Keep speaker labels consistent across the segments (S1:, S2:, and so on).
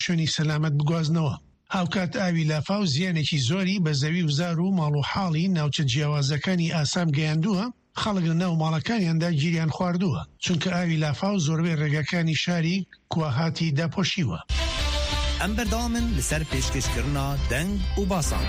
S1: شوێنی سەلامەت بگوازنەوە. هاوکات ئاوی لافاو زیانێکی زۆری بە زەوی وزار و ماڵ و حاڵی ناوچە جیاوازەکانی ئاسام گەیاندووە، خەڵک لە ناو ماڵەکانیاندا گیریان خواردووە، چونکە ئاوی لافاو زۆربەی ڕێگەکانی شاری گواهاتی داپۆشیوە.
S2: ئەم بەردەوامن لەسەر پێشکەشکردنا دەنگ و باسان.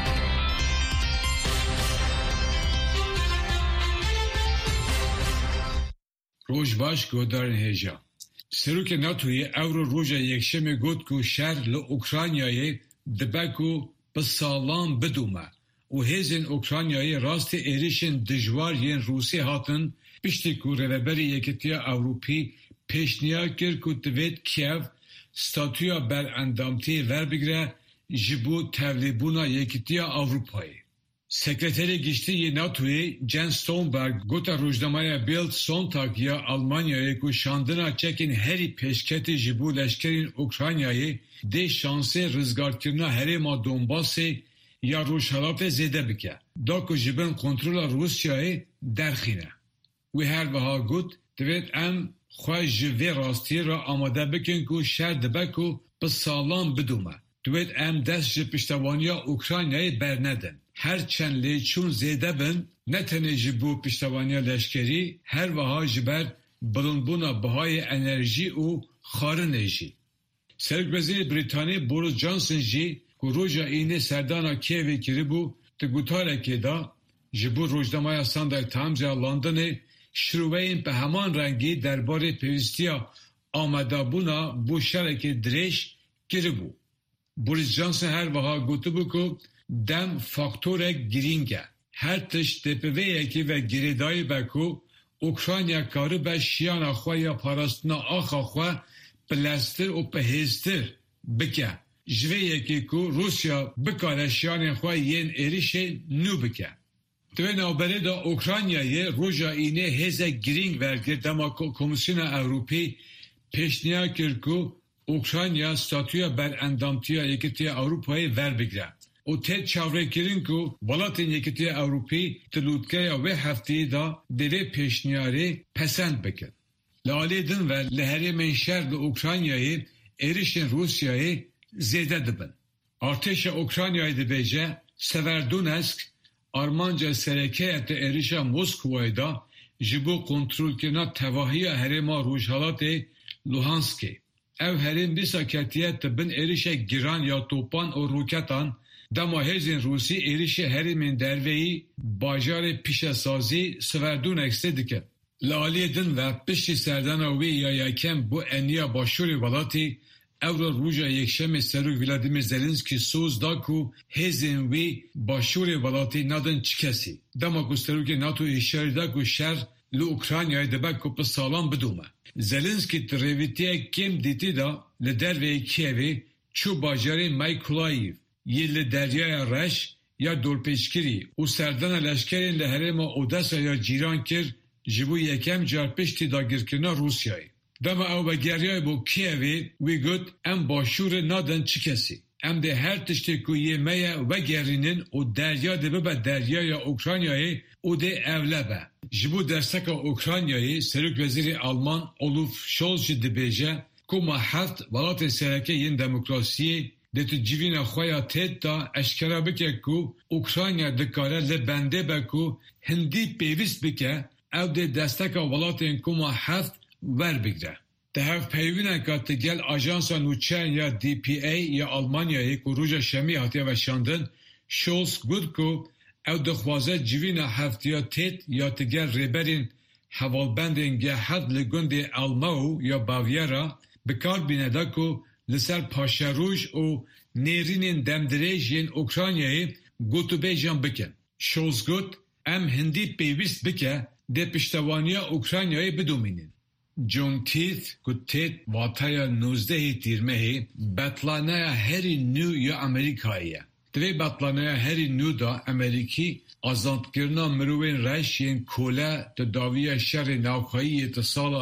S3: روژ باش گۆدارن هێژە. سەرۆکە ناتۆیە ئەوڕۆ ڕۆژە یەکشەمێ گوت و شەر لە ئوکرانیایە دەبەک و بە ساڵام بدومە و هێزن ئوکرانیایە ڕاستی ئێریشن دژوار یەن رووسی هاتن پشتی و ڕێبەری یەکێتیە ئەوروپی پێشنیا کرد و دەوێت کیێڤ ستاتویا بەرئەندامتی وەربگرە ji bo tevlîbûna Yekîtiya Avrupayê. Sekreterê Giştî NATOyê Jens Stoltenberg gota rojnamaya Bild Sonntag ya Almanyayê ku şandina çekên herî pêşketî ji bo leşkerên Ukraynayê dê şansê rizgarkirina herêma Donbasê ya rojhilatê zêde bike. Da ku ji bin kontrola Rusyayê derxîne. Wê her wiha got divêt em xwe ji vê rastiyê re amade bikin ku şer dibe ku bi salan bidume. Divêt em dest ji piştevaniya Ukraynayê bernedin. Her çend lêçûn zêde bin, ne tenê ji bo piştevaniya leşkerî, her wiha ji ber bilindbûna bihayê enerjî û xwarinê jî. Serokvezîrê Brîtanî Boris Johnson jî ku roja înê serdana Kievê kiribû, di gutarekê da ji bo rojnamaya Sunday Times ya Londonê şirûveyên bi heman rengî derbarê pêwîstiya amadebûna bo şerekê dirêj kiribû. Boris Johnson her wiha gotibû ku dem faktorek girîng e. Her tişt depiveyekî ve girêdayî be ku Ukrayna karibe şiyana xwe ya parastina axa xwe bileztir û bihêztir bike. Ji vê yekê ku Rusya bikare şiyanên xwe yên êrişê nû bike. Divê navberê de Ukraynayê roja înê hêzek girîng wergir dema Komisyona Ewropî pêşniya kir ku Ukrayna statûya berendamtiya Yekîtiya Avrupayê werbigire. O tê çavrêkirin ku welatên Yekîtiya Ewropî di lûtkeya wê hefteyê da divê pêşniyarê pesend bikin. Li alê din ve li herêmên şer li Ukraynayê êrişên Rusyayê zêde dibin. Artêşa Ukraynayê dibêje Severdonetsk armanca serekeya te êrişa Moskowayê da ji bo kontrolkirina tevahiya herêma Rojhilatê Luhanskê. Ev herêm dîsa ketiye dibin êrişek giran ya topan û roketan dema hêzên Rûsî êrişê herêmên derveyî bajarê pîşesazî Severdonetskê dikin. Li aliyê din ve piştî serdana wê ya yekem bu eniya başûrê welatê Ewro roja yekşemê Serok Vladimir Zelenskî soz da ku hêzên wê başûrê welatê nadin çi kesî. Dema ku Serokê NATO îşarî da ku şer li Ukraynayê dibe ku bi salan bidume. Zelenskî di rêvîtiyek kêm dîtî da li derveyê Kievê çû bajarê Mykolaiv yê li deryaya Reş ya dorpêçkirî û serdana leşkerên li herêma Odessa ya cîran kir ji bo yekem car piştî dagirkirina Rusyayê. Dema ew vegeriyayê bo Kievê wê got em başûrê nadin çi kesî. Em dê her tiştê ku yê me ye vegerînin û derya dê bibe deryaya Ukraynayê û dê evle be. Ji bo desteka Ukraynayê Serokvezîrê Alman Olaf Scholz jî dibêje ku ma heft welatê sereke yên demokrasiyê dê tu civîna xwe ya têt da eşkera bike ku Ukrayna dikare li bendê be ku hindî pêwîst bike ew dê desteka welatên ku ma heft werbigire. Di hevpeyvîneka ti gel ajansa nûçeyan ya DPA ya Almanyayê ku roja şemî hatiye veşandin, Scholz got ku ew dixwaze civîna heftiya têt ya ti gel rêberên hevalbendên G7 li gundê Almao ya Bavyera bikar bîne da ku li ser paşerûj û nêrînên demdirêj yên Ukraynayê gotûbêjan bikin. Scholz got em hindî pêwîst bike dê piştevaniya Ukraynayê bidomînin. John Teeth ku têt wataya 19 tîrmehê betlanaya herî nû ya Amerîkayê ye. Divê betlanaya herî nû da Amerîkî azadkirina mirovên reş yên kole di daviya şerê navxweyiyê ti sala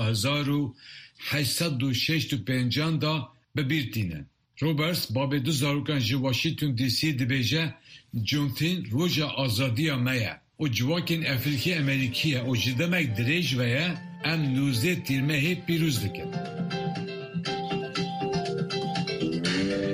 S3: 1865 da bibîrtîne. Roberts babê du zarokan ji Washington DC dibêje Juneteenth roja azadiya me ye. O civakên Efrîkî Amerîkî ye û ji demek dirêj veye em 19 tîrmehê pîrûz dikin.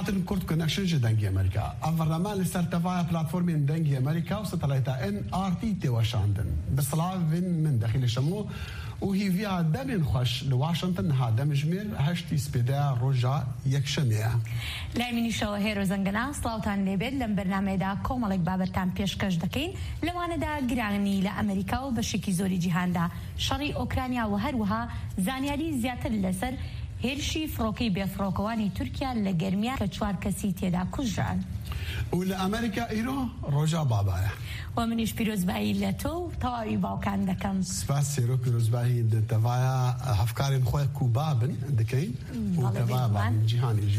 S4: هاتن كورت كونكشن دنگي امريكا افرما لسرتفاع بلاتفورم دنگي امريكا وستلايتا ان ار تي تي واشاندن بسلاف من داخل الشمو وهي فيها دمن خوش لواشنطن هذا مجمل هشتي سبيدا رجع يكشمية
S5: لا مني شواهر وزنجنا صلاوتان ليبد لم برنامج دا كومالك بابرتان بيشكش دكين لوانا دا جراني لأمريكا وبشكي زوري جهان دا شري أوكرانيا وهروها زانياري زيادة لسر هيرشي فروكي بفروكواني تركيا لجرميا كتشوار كسيتي دا كجران
S4: والأمريكا إيرو رجع بابايا
S5: ومنيش بيروزباهي لتو طواري باوكان دكم
S4: سباس سيرو بيروزباهي دتفايا هفكاري نخوي كوبابن دكين وتفايا بابن جيهان يجي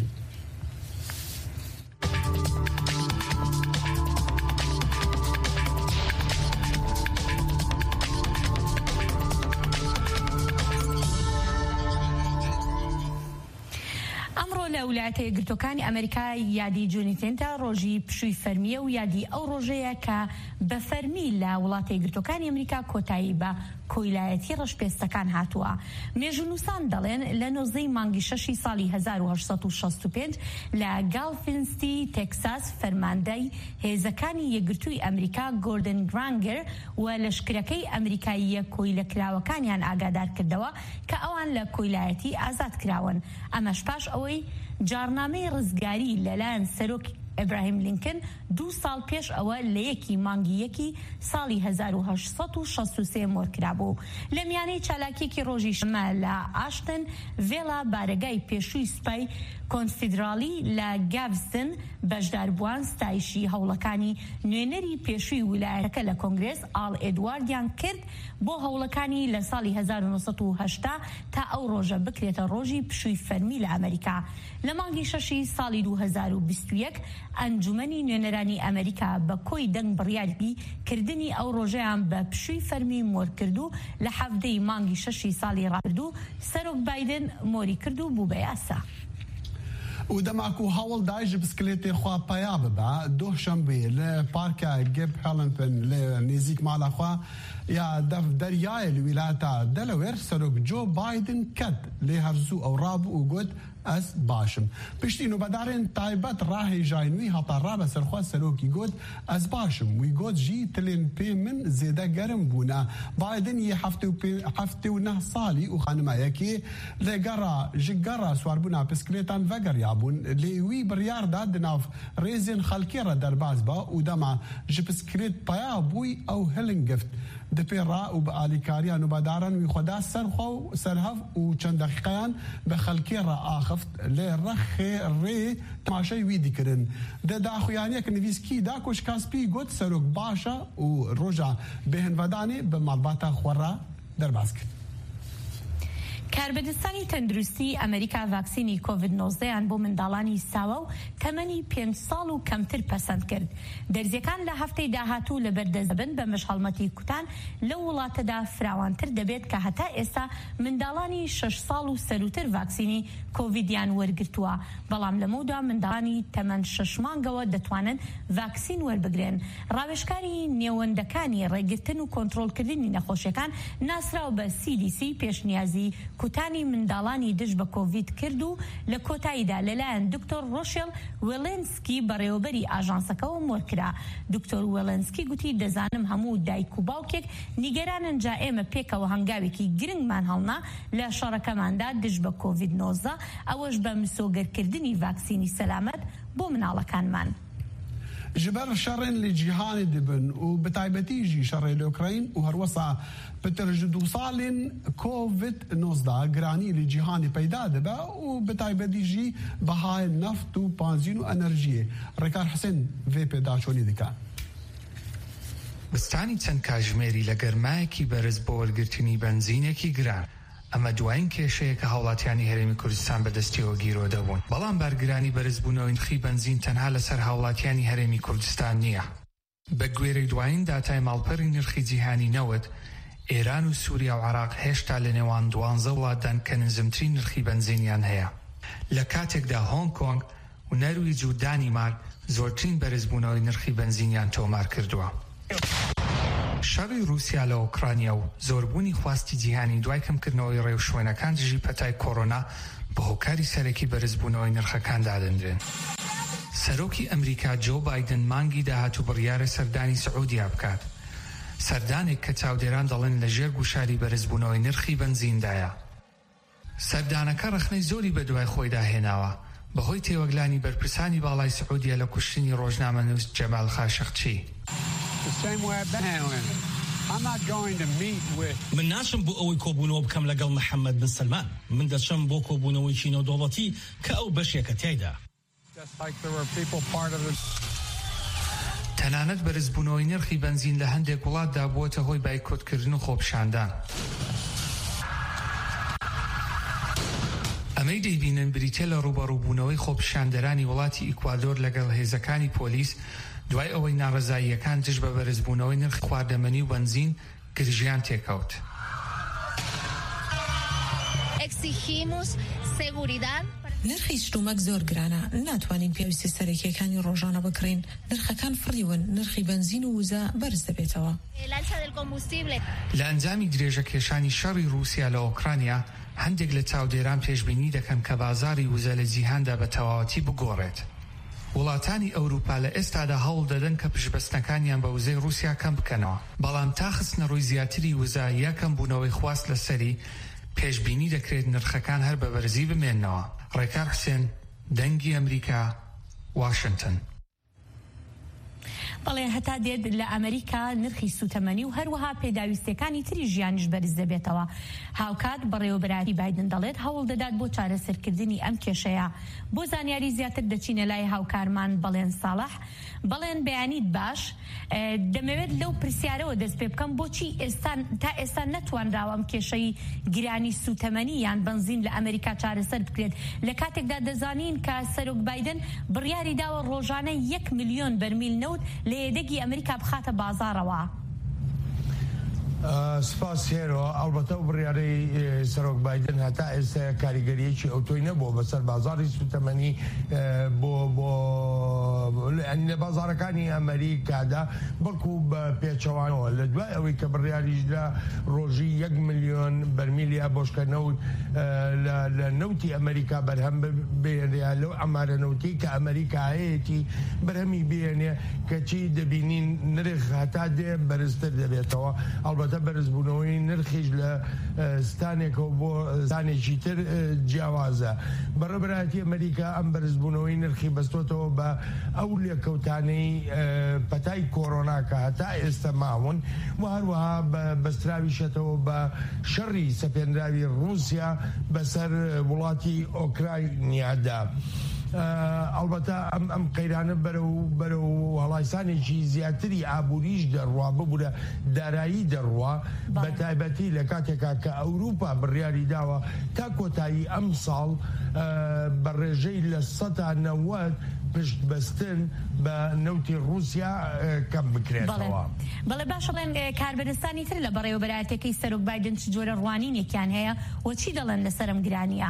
S5: ولايات گرتوکانی ئەمریکا یادی جونیتنتا ڕۆژی پشووی فەرمیە و یادی ئەو ڕۆژەیە کە بە فەرمی لە وڵاتی گرتوکانی ئەمریکا کۆتایی بە کۆیلایەتی ڕەشپێستەکان هاتووە. مێژونووسان دەڵێن لە نۆزەی مانگی 6 ساڵی 1865 لە گالفینستی تێکساس فەرماندەی هێزەکانی یەکگرتووی ئەمریکا گۆردن گرانگەر و لەشکرەکەی ئەمریکاییە کۆیلەکراوەکانیان ئاگادار کردەوە کە ئەوان لە کۆیلایەتی ئازاد کراون. ئەمەش پاش ئەوەی جارنامەی ڕزگاری لەلایەن سەرۆک ئیبراهیم لینکن 2 ساڵ پێش ئەوە لە یەکی مانگی یەکی ساڵی 1863 مۆرکرابوو. لە میانەی چالاکیەکی ڕۆژی شەمە لە ئاشتن ڤێلا بارەگای پێشووی سوپای کۆنفیدرالی لە گاڤستن بەشداربووان ستایشی هەوڵەکانی نوێنەری پێشووی ویلایەتەکە لە کۆنگرێس ئاڵ ئێدواردیان کرد بۆ هەوڵەکانی لە ساڵی 1980 تا ئەو ڕۆژە بکرێتە ڕۆژی پشووی فەرمی لە ئەمریکا. لە مانگی 6 ساڵی 2021 ئەنجومەنی نوێنەرانی ئەمریکا بە کۆی دەنگ بڕیاری کردنی ئەو ڕۆژەیان بە پشووی فەرمی مۆر کردو لە حەفتەی مانگی 6 ساڵی ڕابردوو سەرۆک بایدن مۆری کردو بوو بە یاسا.
S4: ودماكو هاول دايج بسكليتي خوا بايا ببا دو شنبه لباركا جيب هالنبن لنيزيك مالا خوا يا دف درياي الولايات دلوير سروك جو بايدن كد لهرزو او رابو وقود از باشم بشتينو بدارين تايبت راهي جاينوي هطا رابا سرخوا سروك يقود از باشم ويقود جي تلين بي من زيدا قرم بونا بايدن يحفتي ونه صالي وخانما يكي لقرا جقرا سواربونا بسكليتان فقر يابون لوي بريار داد ناف ريزين خالكيرا درباز با ودما جبسكليت بايا بوي او هلنجفت دپیرا و به آلیکاریا نبادارن وی خدا سرخو سرهف و چند دقیقیان به خلکی را آخفت لرخ ری تماشای وی دیکرن ده داخویانی که نویس کی دا کش کاسپی گوت سروک باشا و روژا بهن ودانی به مالباتا خورا در باسکت.
S5: کاربەدەستانی تەندروستی ئەمریکا ڤاکسینی کۆڤید-19 بۆ منداڵانی ساوە و تەمەنی 5 ساڵ و کەمتر پەسەند کرد. دەرزیەکان لە هەفتەی داهاتوو لە بەردەستبن بە مەشهەڵمەتی کوتان لەو وڵاتەدا فراوانتر دەبێت کە هەتا ئێستا منداڵانی 6 ساڵ و سەروتر ڤاکسینی کۆڤیدیان وەرگرتووە، بەڵام لەمەودا منداڵانی تەمەن 6 مانگەوە دەتوانن ڤاکسین وەربگرن. ڕاوێژکاری نێوەندەکانی ڕێگرتن و کۆنتڕۆڵکردنی نەخۆشیەکان ناسراو بە CDC پێشنیازی کوتانی منداڵانی دژ بە کۆڤید کرد و لە کۆتاییدا لەلایەن دکتۆر ڕۆشێل وێلنسکی بەڕێوەبەری ئاژانسەکەەوە مۆرکرا. دکتۆر وێلنسکی گوتی دەزانم هەموو دایک و باوکێک نیگەرانن جا ئێمە پێکەوە هەنگاوێکی گرنگمان هەڵنا لە شەڕەکەماندا دژ بە کۆڤید-19 ئەوەش بە مسۆگەرکردنی ڤاکسینی سەلامەت بۆ مناڵەکانمان.
S4: جبر شرين لجيهان دبن وبتايبتي جي شرين لأوكرين وهروسا بترجدو صالين كوفيد-19 جراني لجيهان بيدا دبا وبتايبتي جي بهاي النفط وبنزين وانرجيه. ريكار حسين في بيدا شوني دكا
S6: بستانی چەند کاژمێری لە گەرمایەکی بەرز بۆ وەرگرتنی بنزینێکی گران ئەمە دوایین کێشەیە کە هاوڵاتیانی هەرێمی کوردستان بەدەستیەوە گیرۆ دەبوون. بەڵام بارگرانی بەرزبوونەوەی نرخی بنزین تەنها لەسەر هاوڵاتیانی هەرێمی کوردستان نییە. بە گوێرەی دوایین داتای ماڵپەڕی نرخی جیهانی نەوت ئێران و سووریا و عێراق هێشتا لە نێوان 12 وڵاتدان کە نزمترین نرخی بنزینیان هەیە. لە کاتێکدا هۆنگ کۆنگ و نەرویج و دانیمارک زۆرترین بەرزبوونەوەی نرخی بنزینیان تۆمار کردووە. شەڕی رووسیا لە ئۆکرانیا و زۆربوونی خواستی جیهانی دوای کەمکردنەوەی ڕێوشوێنەکان دژی پەتای کۆڕۆنا بە هۆکاری سەرەکی بەرزبوونەوەی نرخەکان دادەنرێن. سەرۆکی ئەمریکا جۆ بایدن مانگی داهاتوو بڕیارە سەردانی سعودیا بکات، سەردانێک کە چاودێران دەڵێن لە ژێر گوشاری بەرزبوونەوەی نرخی بنزیندایە. سەردانەکە ڕخنەی زۆری بە دوای خۆیدا هێناوە بەهۆی تێوەگلانی بەرپرسانی باڵای سعودیا لە کوشتنی ڕۆژنامەنووس جەمال خاشقچی.
S7: من ناشم بۆ ئەوەی کۆبوونەوە بکەم لەگەڵ محەممەد بن سلمان، من دەچم بۆ کۆبوونەوەی چینەوەدوڵەتی کە ئەو بەشێکە تایدا.
S6: تەنانەت بەرزبوونەوەی نرخی بنزین لە هەندێک وڵاتدا بووەتە هۆی بایکۆتکردن و خۆپشاندان. ئەمەی دەیبینن بریتە لە ڕوبەڕووبوونەوەی خۆپشاندەرانی وڵاتی ئیکوادۆر لەگەڵ هێزەکانی پۆلیس دوای ئەوەی ناڕەزاییەکان دژ بە بەرزبوونەوەی نرخی خواردەمەنی و بنزین گرژیان تێکەوت.
S8: نرخی شتومەک زۆر گرانە، ناتوانین پێویستی سەرەکیەکانی ڕۆژانە بکڕین. نرخەکان فڕیون، نرخی بنزین و وزە بەرز دەبێتەوە.
S6: لە ئەنجامی درێژەکێشانی شەڕی رووسیا لە ئۆکرانیا هەندێک لە چاودێران پێشبینی دەکەن کە بازاری وزە لە جیهاندا بە تەواوەتی بگۆڕێت. وڵاتانی ئەوروپا لە ئێستادا هەوڵ دەدەن کە پشبەستنەکانیان بە وزەی رووسیا کەم بکەنەوە، بەڵام تا خستنە ڕووی زیاتری وزە یا کەمبوونەوەی خواست لەسەری پێشبینی دەکرێت نرخەکان هەر بە بەرزی بمێننەوە. ڕێکار حسێن، دەنگی ئەمریکا، واشنگتن.
S5: بەڵێ هەتا دێت لە ئەمریکا نرخی سوتەمەنی و هەروەها پێداویستەکانی تری ژیانیش بەرز دەبێتەوە. هاوکات بەڕێوەبەری بایدن دەڵێت هەوڵ دەدات بۆ چارەسەرکردنی ئەم کێشەیە. بۆ زانیاری زیاتر دەچینە لای هاوکارمان بەڵێن ساڵح. بەڵێن بەیانیت باش، دەمەوێت لەو پرسیارەوە دەست پێ بکەم بۆچی تا ئێستا نەتوانراوە ئەم کێشەی گرانی سوتەمەنی یان بنزین لە ئەمریکا چارەسەر بکرێت لە کاتێکدا دەزانین کە سەرۆک بایدن بڕیاری داوە ڕۆژانە 1 ملیۆن بەرمیل نەوت لە یێدەگی ئەمریکا بخاتە بازارەوە.
S9: سپاس هێرەوە. ئەڵبەتە بڕیارەی سەرۆک بایدن هەتا ئێستا کاریگەریەکی ئەوتۆی نەبووە بەسەر بازاری سوتەمەنی بۆ لە بازارەکانی ئەمریکادا، بەڵکو بە پێچەوانەوە لە دوای ئەوەی کە بڕیاریشدا ڕۆژی 1 ملیۆن بەرمیلی ئابۆشکەنەوت لە نەوتی ئەمریکا بەرهەم بێنێ، لەو ئەمارە نەوتی کە ئەمریکا هەیەی بەرهەمی بێنێ کەچی دەبینین نرخ هەتا دێ بەرزتر دەبێتەوە. ئەڵبەتە بەرزبوونەوەی نرخیش لە ستانێکەوە بۆ ستانێکی تر جیاوازە. بەڕێوەبەرایەتی ئەمریکا ئەم بەرزبوونەوەی نرخی بەستۆتەوە بە ئەو لێکەوتانەی پەتای کۆڕۆنا کە هەتا ئێستا ماون و هەروەها بەستراویشێتەوە بە شەڕی سەپێنراوی رووسیا بەسەر وڵاتی ئۆکراینیادا. ئەڵبەتە ئەم قەیرانە بەرەو هەڵایسانێکی زیاتری ئابووریش دەڕوا، ببوورە دارایی دەڕوا، بە تایبەتی لە کاتێکا کە ئەوروپا بڕیاری داوە تا کۆتایی ئەم ساڵ بە ڕێژەی لە 90 پشت بەستن بە نەوتی رووسیا کەم بکرێتەوە.
S5: بەڵێ باشە بڵێن کاربەرستانی تر لە بەڕێوەبەرایەتەکەی سەرۆک بایدن چ جۆرە ڕوانینێکیان هەیە و چی دەڵێن لەسەر ئەم گرانیە؟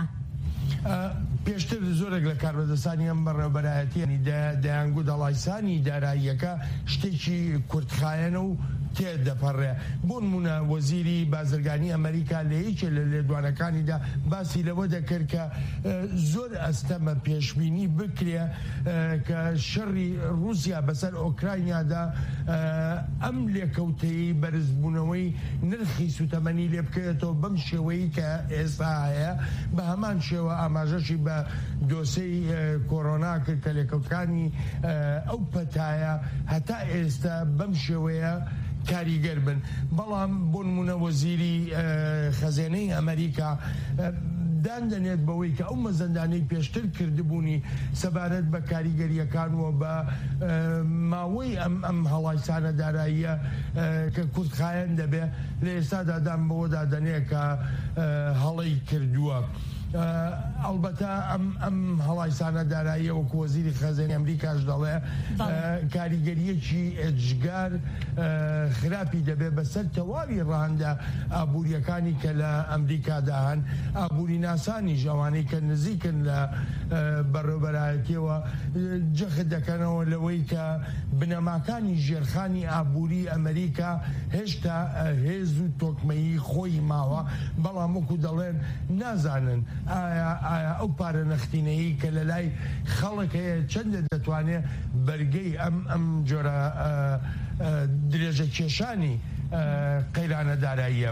S9: پێشتر زۆرێک لە کاربەدەستانی ئەم بەڕێوەبەرایەتیانی دەیانگو دەڵایسانی داراییەکە شتێکی کورتخایەنە و تێدەپەڕێ. بۆ نمونە وەزیری بازرگانی ئەمریکا لە یەکێ لە لێدوانەکانیدا باسی لەوە دەکرد کە زۆر ئەستەمە پێشبینی بکرێ کە شەڕی رووسیا بەسەر ئۆکراینیادا ئەم لێکەوتەی بەرزبوونەوەی نرخی سوتەمەنی لێ بکرێتەوە بەم شێوەی کە ئێستا هەیە. بە هەمان شێوە ئاماژەشی بە دۆسەی کۆڕۆنا کرد کە لێکەوتەکانی ئەو پەتایە هەتا ئێستا بەم شێوەیە کاریگەر بن. بەڵام بۆ نمونە وەزیری خەزێنەی ئەمریکا دادەنێت بەوەی کە ئەو مەزەندانەی پێشتر کردبوونی سەبارەت بە کاریگەریەکانەوە بە ماوەی ئەم هەڵایسانە داراییە کە کورتخایەن دەبێ لە ئێستادا دام بەوە دادەنێت کە هەڵەی کردووە. ئەلبەتە ئەم هەڵایسانە داراییە وەکو وەزیری خەزێنی ئەمریکاش دەڵێ کاریگەریەکی ئەجگار خراپی دەبێت بەسەر تەواوی ڕەهەندە ئابوووریەکانی کە لە ئەمریکادا هەن، ئابووری ناسانی ژەوانەی کە نزیکن لە بەڕێوەبەرایەتیەوە جەخت دەکەنەوە لەوەی کە بنەماکانی ژێرخانی ئابووری ئەمریکا هێشتا هێز و تۆکمەیی خۆی ماوە، بەڵام وەکو دەڵێن نازانن ئایا ئەو پارە نەختینەیی کە لە لای خەڵک هەیە چەندە دەتوانێت بەرگەی ئەم جۆرە درێژە کێشانی قەیرانە داراییە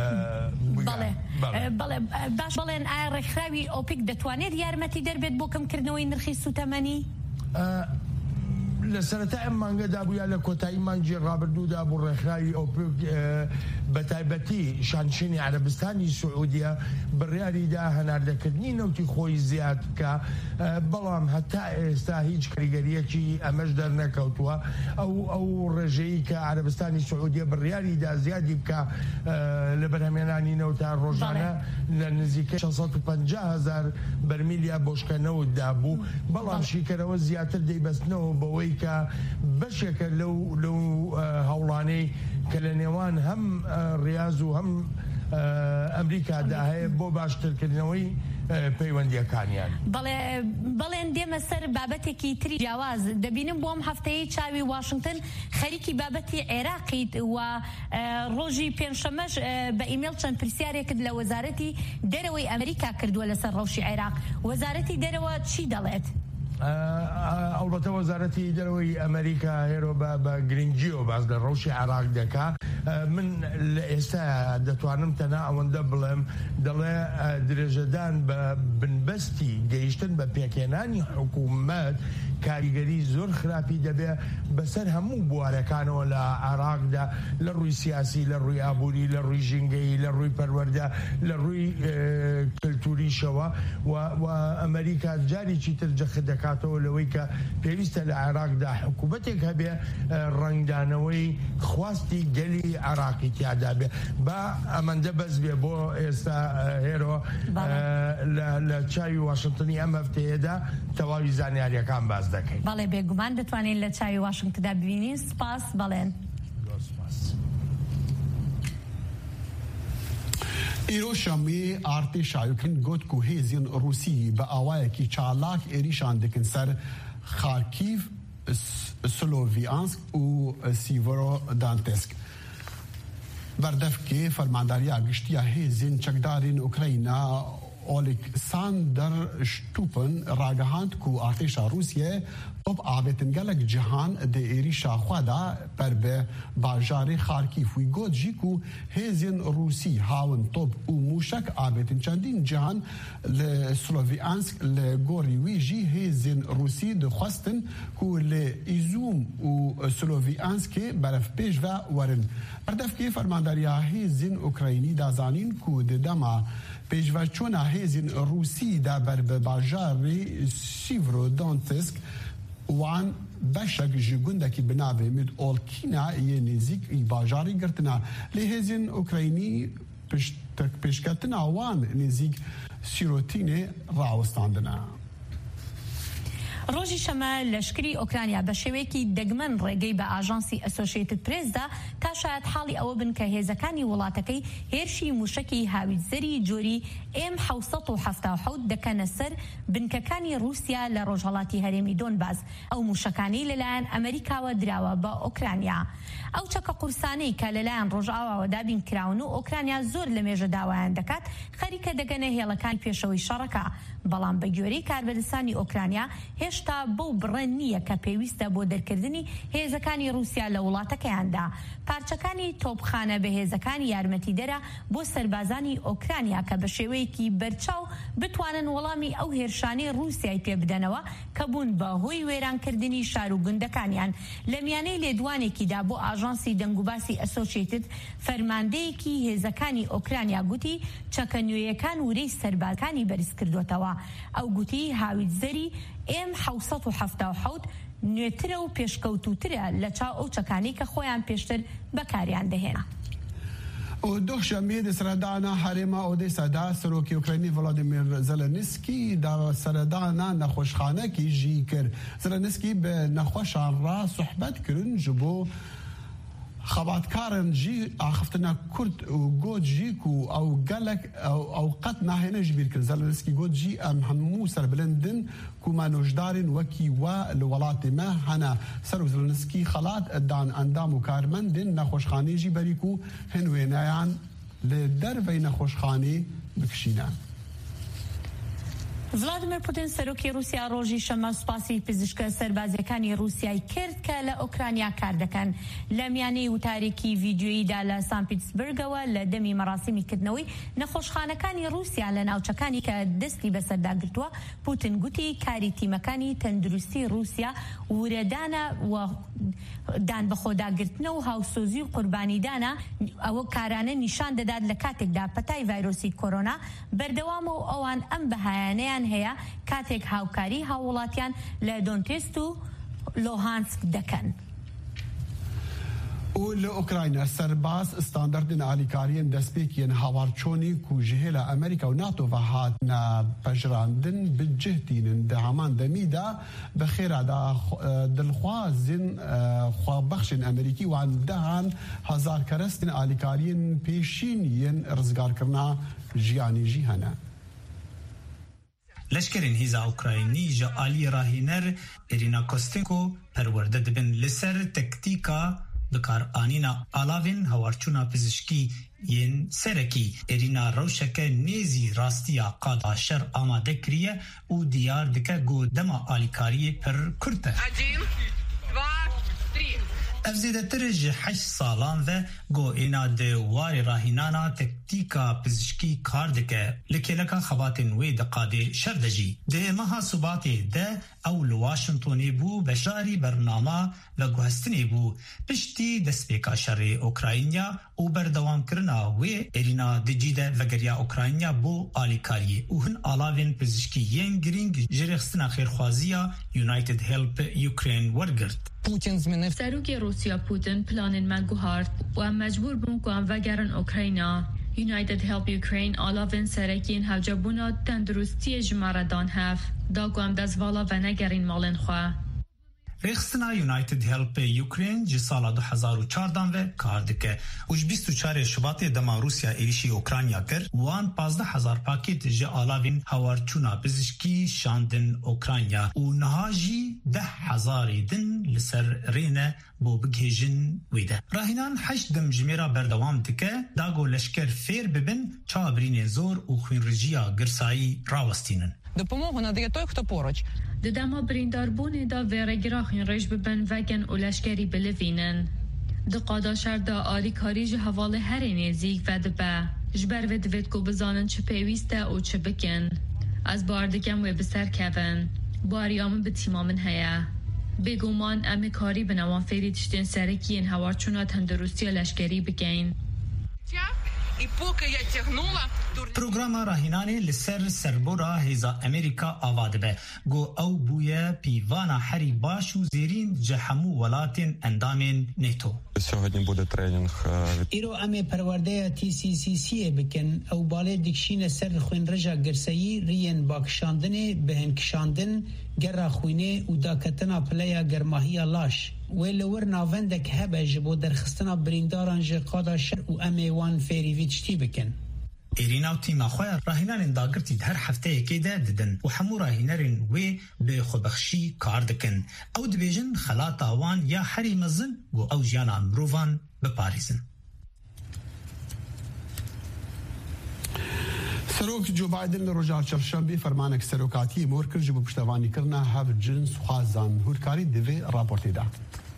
S5: بەڵێ باش بڵێن ئایا ڕێکخراوی ئۆپیک دەتوانێت یارمەتی دەربێت بۆ کەمکردنەوەی نرخی سوتەمەنی؟
S9: لە سەرەتا ئەم مانگەدا بووە لە کۆتایی مانگی ڕابردوودا بوو ڕێکخراوی ئۆپیک بە تایبەتی شانشینی عەرەبستانی سعودیە بڕیاریدا هەناردەکردنی نەوتی خۆی زیاد بکە، بەڵام هەتا ئێستا هیچ کاریگەریەکی ئەمەش دەرنەکەوتووە. ئەو ڕێژەیە کە عەرەبستانی سعودیە بڕیاریدا زیادی بکە لە بەرهەمێنانی نەوتە ڕۆژانە لە نزیکەی 650,000 بەرمیلیا بۆشکەنەوتدا بوو، بەڵام شیکەرەوە زیاتر دەیبەستنەوە بەوەی کە بەشێکە لەو هەوڵانەی کە لە نێوان هەم ڕیاض و هەم ئەمریکادا هەیە بۆ باشترکردنەوەی پەیوەندیەکانیان.
S5: بەڵێن دێمە سەر بابەتێکی تری جیاواز دەبینم بۆم هەفتەیە چاوی واشنگتن خەریکی بابەتی عێراقیت و ڕۆژی پێنجشەمەش بە ئیمێل چەند پرسیارێکت لە وەزارەتی دەرەوەی ئەمریکا کردووە لەسەر ڕەوشی عێراق. وەزارەتی دەرەوە چی دەڵێت؟
S9: ئەڵبەتە وەزارەتی دەرەوەی ئەمریکا هێرۆ بە گرنگجیەوە باز لە ڕەوشی عێراق دەکا. من لە ئێستا دەتوانم تەنها ئەوەندە بڵێم، دەڵێ درێژەدان بە بنبەستی گەیشتن بە پێکێنانی حکوومەت کاریگەری زۆر خراپی دەبێ بەسەر هەموو بوارەکانەوە لە عێراقدا، لە ڕووی سیاسی، لە ڕووی ئابووری، لە ڕووی ژینگەی، لە ڕووی پەروەردە، لە ڕووی کلتوریشەوە و ئەمریکا جارێکی تر جەخت دەکاتەوە لەوەی کە پێویستە لە عێراقدا حکوومەتێک هەبێ ڕنگدانەوەی خواستی گەلی عێراقی تیادا بێ. با ئەمەندە بەس بێ بۆ ئێستا هێرۆ لە چاوی واشنگتنی ئەم هەفتەیەدا تەواوی زانیاریەکان باز دەکەین.
S5: بەڵێ بێگومان دەتوانین لە چاوی واشنگتندا ببینین. سپاس. بەڵێن
S4: ئیرۆ شەمێ ئارتێشا یوکرین گوت کو هێزین رووسی بە ئاوایەکی چالاک عێریشان دکن سەر خارکیڤ، سلۆڤیانسک و سیڤۆرۆدانتسک. بەردەفکێ فەرمانداریە گشتیە هێزین چەکدارین ئوکرەینا ئۆلێکساندەر شتوپن ڕاگەهاند کو ئارتێشا رووسیە تۆپ ئاوێتن gelek cihan di êrîşa xwe de per bi bajarê Xarkîv wî got jî ku hêzên Rûsî hawin top û mûşek avêtin çendîn cihan li Slovyansk li gorî wî jî hêzên Rûsî dixwestin ku li Îzûm û Slovyanskê berevpêş ve werin. Berdevkê fermandariya hêzên Ukraynî da zanîn ku di dema pêşveçûna hêzên Rûsî de ber bi bajarê Sîvrodonetsk وان بەشێک ji gundekî bi navê Midolkîna yê nêzik î bajarî girtina lê hêzên Ukraynî pêşketina wan nêzik Sîrotînê rawestandine.
S5: ڕۆژی شەمە لەشکری ئۆکرانیا بە شێوەیەکی دەگمەن ڕێگەی بە ئاژانسی ئەسۆشیێتد پرێسدا تا شاید حاڵی ئەوە بن کە هێزەکانی وڵاتەکەی هێرشی موشکی هاویتزەری جۆری M777 دەکەنە سەر بنکەکانی رووسیا لە ڕۆژهەڵاتی هەرێمی دۆنباس. ئەو موشەکانی لەلایەن ئەمریکاوە دراوە بە ئۆکرانیا. ئەو چەکە قورسانەی کە لەلایەن ڕۆژئاواوە دابین کراون و ئۆکرانیا زۆر لە مێژە داوایان دەکات خەریکە دەگەنە هێڵەکانی پێشەوەی شەڕەکە، بەڵام بە گوێرەی کاربەدەستانی ئۆکرانیا هێشتا بەو بڕێن نییە کە پێویستە بۆ دەرکردنی هێزەکانی رووسیا لە وڵاتەکەیاندا. پارچەکانی تۆپخانە بەهێزەکانی یارمەتیدەرە بۆ سەربازانی ئۆکرانیا کە بە شێوەیەکی بەرچاو بتوانن وەڵامی ئەو هێرشانەی رووسیای پێ بدەنەوە کە بوون بە هۆی وێرانکردنی شار و گوندەکانیان. لە میانەی لێدوانێکیدا بۆ ئاژانسی دەنگوباسی ئەسۆشیێتد فەرماندەیەکی هێزەکانی ئۆکرانیا گوتی چەکە نوێیەکان ورەی سەربازەکانی بەرز کردوتەوە. ئەو گوتی هاویتزەری M777 نوێترە و پێشکەوتوترە لە چاو ئەو چەکانی کە خۆیان پێشتر بەکاریان دەهێنا.
S4: دوشەمێ سەردانا هەرێما ئۆدێسادا سەرۆکی ئوکراینی ڤڵادیمیر زەلەنسکی دا سەردانا نەخۆشخانەکی ژی کرد. زەلەنسکی بە نەخۆشان ڕا سوحبەت کردن ji بۆ خباتکارن جی آخفتنا کرد و گود جی کو او گلک او قط نهینه جبیر کرد زلنسکی گود جی ام همو سر بلندن کو ما نوجدارن وکی و لولات ما هنا سر زلنسکی خلات دان اندام و کارمندن نخوشخانه جی بریکو هنوینایان لدر وی نخوشخانه بکشینان.
S5: ڤڵادیمیر پوتین سەرۆکی رووسیا ڕۆژی شەمە سوپاسی پزیشکە سەربازیەکانی رووسیای کرد کە لە ئۆکرانیا کار دەکەن. لە میانەی وتارێکی ڤیدیۆییدا لە سان پیتسبرگەوە لە دەمی مەراسیمیکردنەوەی نەخۆشخانەکانی رووسیا لە ناوچەکانی کە دەستی بەسەردا گرتووە، پوتین گوتی کاری تیمەکانی تەندروستی رووسیا وورەدانە و دان بەخۆداگرتنە و هاوسۆزی و قوربانیدانە. ئەوە کارانە نیشان دەدات لە کاتێکدا پەتای ڤایرۆسی کۆرۆنا بەردەوامە و ئەوان ئەم بەهایانەیان هەیە کاتێک هاوکاری هاوڵاتیان لە دۆنتێست و لۆهانسک دەکەن.
S4: و لأوكرانيا سرباز استاندردن عاليكاريين دسبيكين هاوارچوني كو جهلا أمريكا و ناتو فهاتنا بجراندن بالجهتين دعمان دميدا بخير دا دلخوازن خوابخشن أمريكي وعن دهان هزار كرستن عاليكاريين بيشينيين رزقار كرنا جياني جيهانا.
S10: لشکرین هیزا اوکراینی جا آلی راهینر ایرینا کوستنکو پرورده دبن لسر تکتیکا بکار آنینا آلاوین هوارچونا پزشکی ین سرکی ایرینا روشک نیزی راستیا قادا شر آماده کریه و دیار دکه گو دما آلیکاری پر کرته.
S11: 1, 2, 3
S10: افزیده ترج 8 سالان و گو اینا ده واری راهینانا تکتیکا پزشکی کار دکه لکلکا خواتن وی دقاده شردجی ده مها صباتی ده او لواشنطونی بو بشاری برنامه لگوهستنی بو پشتی دسپیکا شر اوکراینیا و بردوام کرنا وی ایرینا دجیده وگریا اوکراینیا بو آلیکاری و هن آلاوین پزشکی ین گرینگ جرخستنا خیرخوازیا یونایتد هلپ یوکرین ورگرد.
S12: سروک روسیا پوتین پلان من گوهارد و مجبور بون که وگرن اوکراینا یونایتد هلپ یوکرین آلاوین سرکین هوجبونا تندرستی جماردان هف دا گوام دزوالا و نگرین مالن خواه.
S10: ریخستنا یونایتد هلپ یوکرین جی سالا 2014 و کار دکه اوش 24 شباط دما روسیا ایریشی اوکراینیا کر وان 15000 پاکیت جی آلاوین هاوارچونا پزشکی شاندن اوکراینیا و نهاجی 10,000 دن لسر رینه بو بگهجن ویده. راهینان 8 دم جمیرا بردوام دکه داگو لشکر فیر ببن چابرین زور و خوینرجیا گرسایی راوستینن.
S13: Допомогу надає той, хто поруч.
S12: ددما برینداربون دا ویرگراخین رج ببن وگن و لشکری بلوینن. دقادا شردا آری کاری جه حوال هر نزیک و دبه. جبر و دوید کو بزانن چه پیویسته او چه بکن. از باردگم و بسر کون. باری آمن به تیمامن هیا. بگومان ام کاری به نوان فیری تشتین سرکین هوارچونا تندرستی لشکری بگین.
S11: І поки я тягнула...
S10: Програма راهینانی لسر سربورا هیزا امریکا آواده به گو او بویا پیوانا حری باشو زیرین جهمو ولاتین اندامین نیتو.
S14: سهودنی بوده ترینینگ.
S15: ایرو امی پرورده TCCC بکن او باله دکشین سر خوین رجا گرسایی رین باکشاندنه بهن کشاندن گر خوینه و داکتنا پلیا گرماهی لاش. ولور ناوندک هبه جبو درخستنا برینداران جقادا شر و امی وان فیری ویچتی بکن.
S10: ایرینا و تیما خواه راهینان داگرتید هر هفته یکی ده ددن و همو راهینارین وی به خودبخشی کار دکن او دبیجن خلاط آوان یا حری مزن و او جانا مروفان بپاریزن.
S4: سروک جو بایدن لروجار چرشنبی فرمانک سروکاتی مورکر جبو پشتوانی کرنا هف جنس خوازان هورکاری دوی راپورتی ده.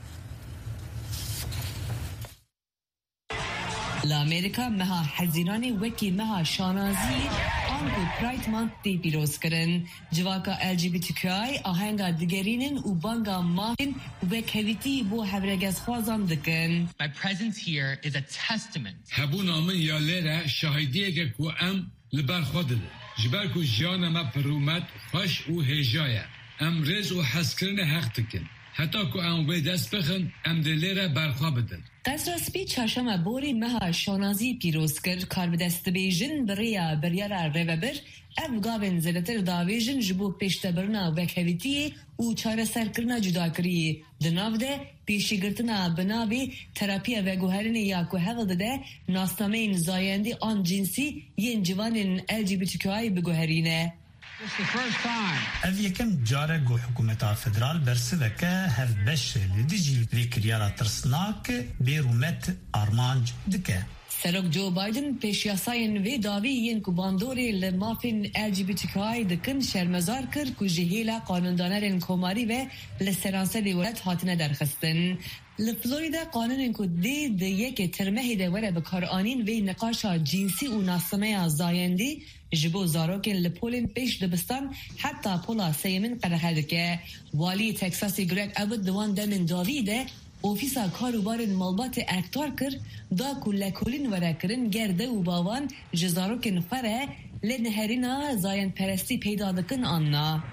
S16: لامریکا مها حزیرانی وکی مها شانازی آنگو پرایت مانت دی پیروز کرن جواکا LGBTQI آهنگا دگرینن و بانگا مافین وک هویتی بو حبرگز خوازان دکن.
S17: My presence here is a testament.
S3: هبون آمن یا لیره شاهدیه که کو ام لبر خودل جبر کو جیانا ما پرومت خوش و هجایه ام رز و حسکرن حق تکن حتی که ام وی دست بخن ام دلیره برخوا بدن.
S16: قصراسپی چهارشنبه بوری مها شانازی پیروز کرد کار به دست بیژن بریا بریارا ریوبر افغان زدتر داویژن جبو پیشتبرنا وکهویتی و چاره سرکرنا جداکری دنافده پیشیگرتنا بناوی تراپی و گوهرین یا که هول داده ناسنامه زاینده آن جنسی ین جوان LGBTQI بگوهرینه.
S10: اف یکم جاره گو حکومتا فدرال برسه که هف بش لدیجی ویکریارا ترسناک بیرومت آرمانج دکه.
S16: سرک جو بایدن پیش یاساین وی داوی ین کو باندوری لمافین LGBTQI دکن شرمزار کرد کو جهیلا قانوندانرین کوماری و لسرانسه دیولت هاتنه درخستن. لفلوریدا قانون کو دی یک ترمه دوره بکار آنین وی نقاشا جنسی و ناسمه زایندی جبو زاروکن لپولین پیش دبستان حتی پولا سیمن قرهده که والی تکساسی گرگ ابد دوان دمن داویده اوفیسا کاروبارن مالبات اکتار کر دا کلکولین ورکرن گرده و باوان جزاروکن خره لنهرینا زاین پرستی پیدا دکن آننا.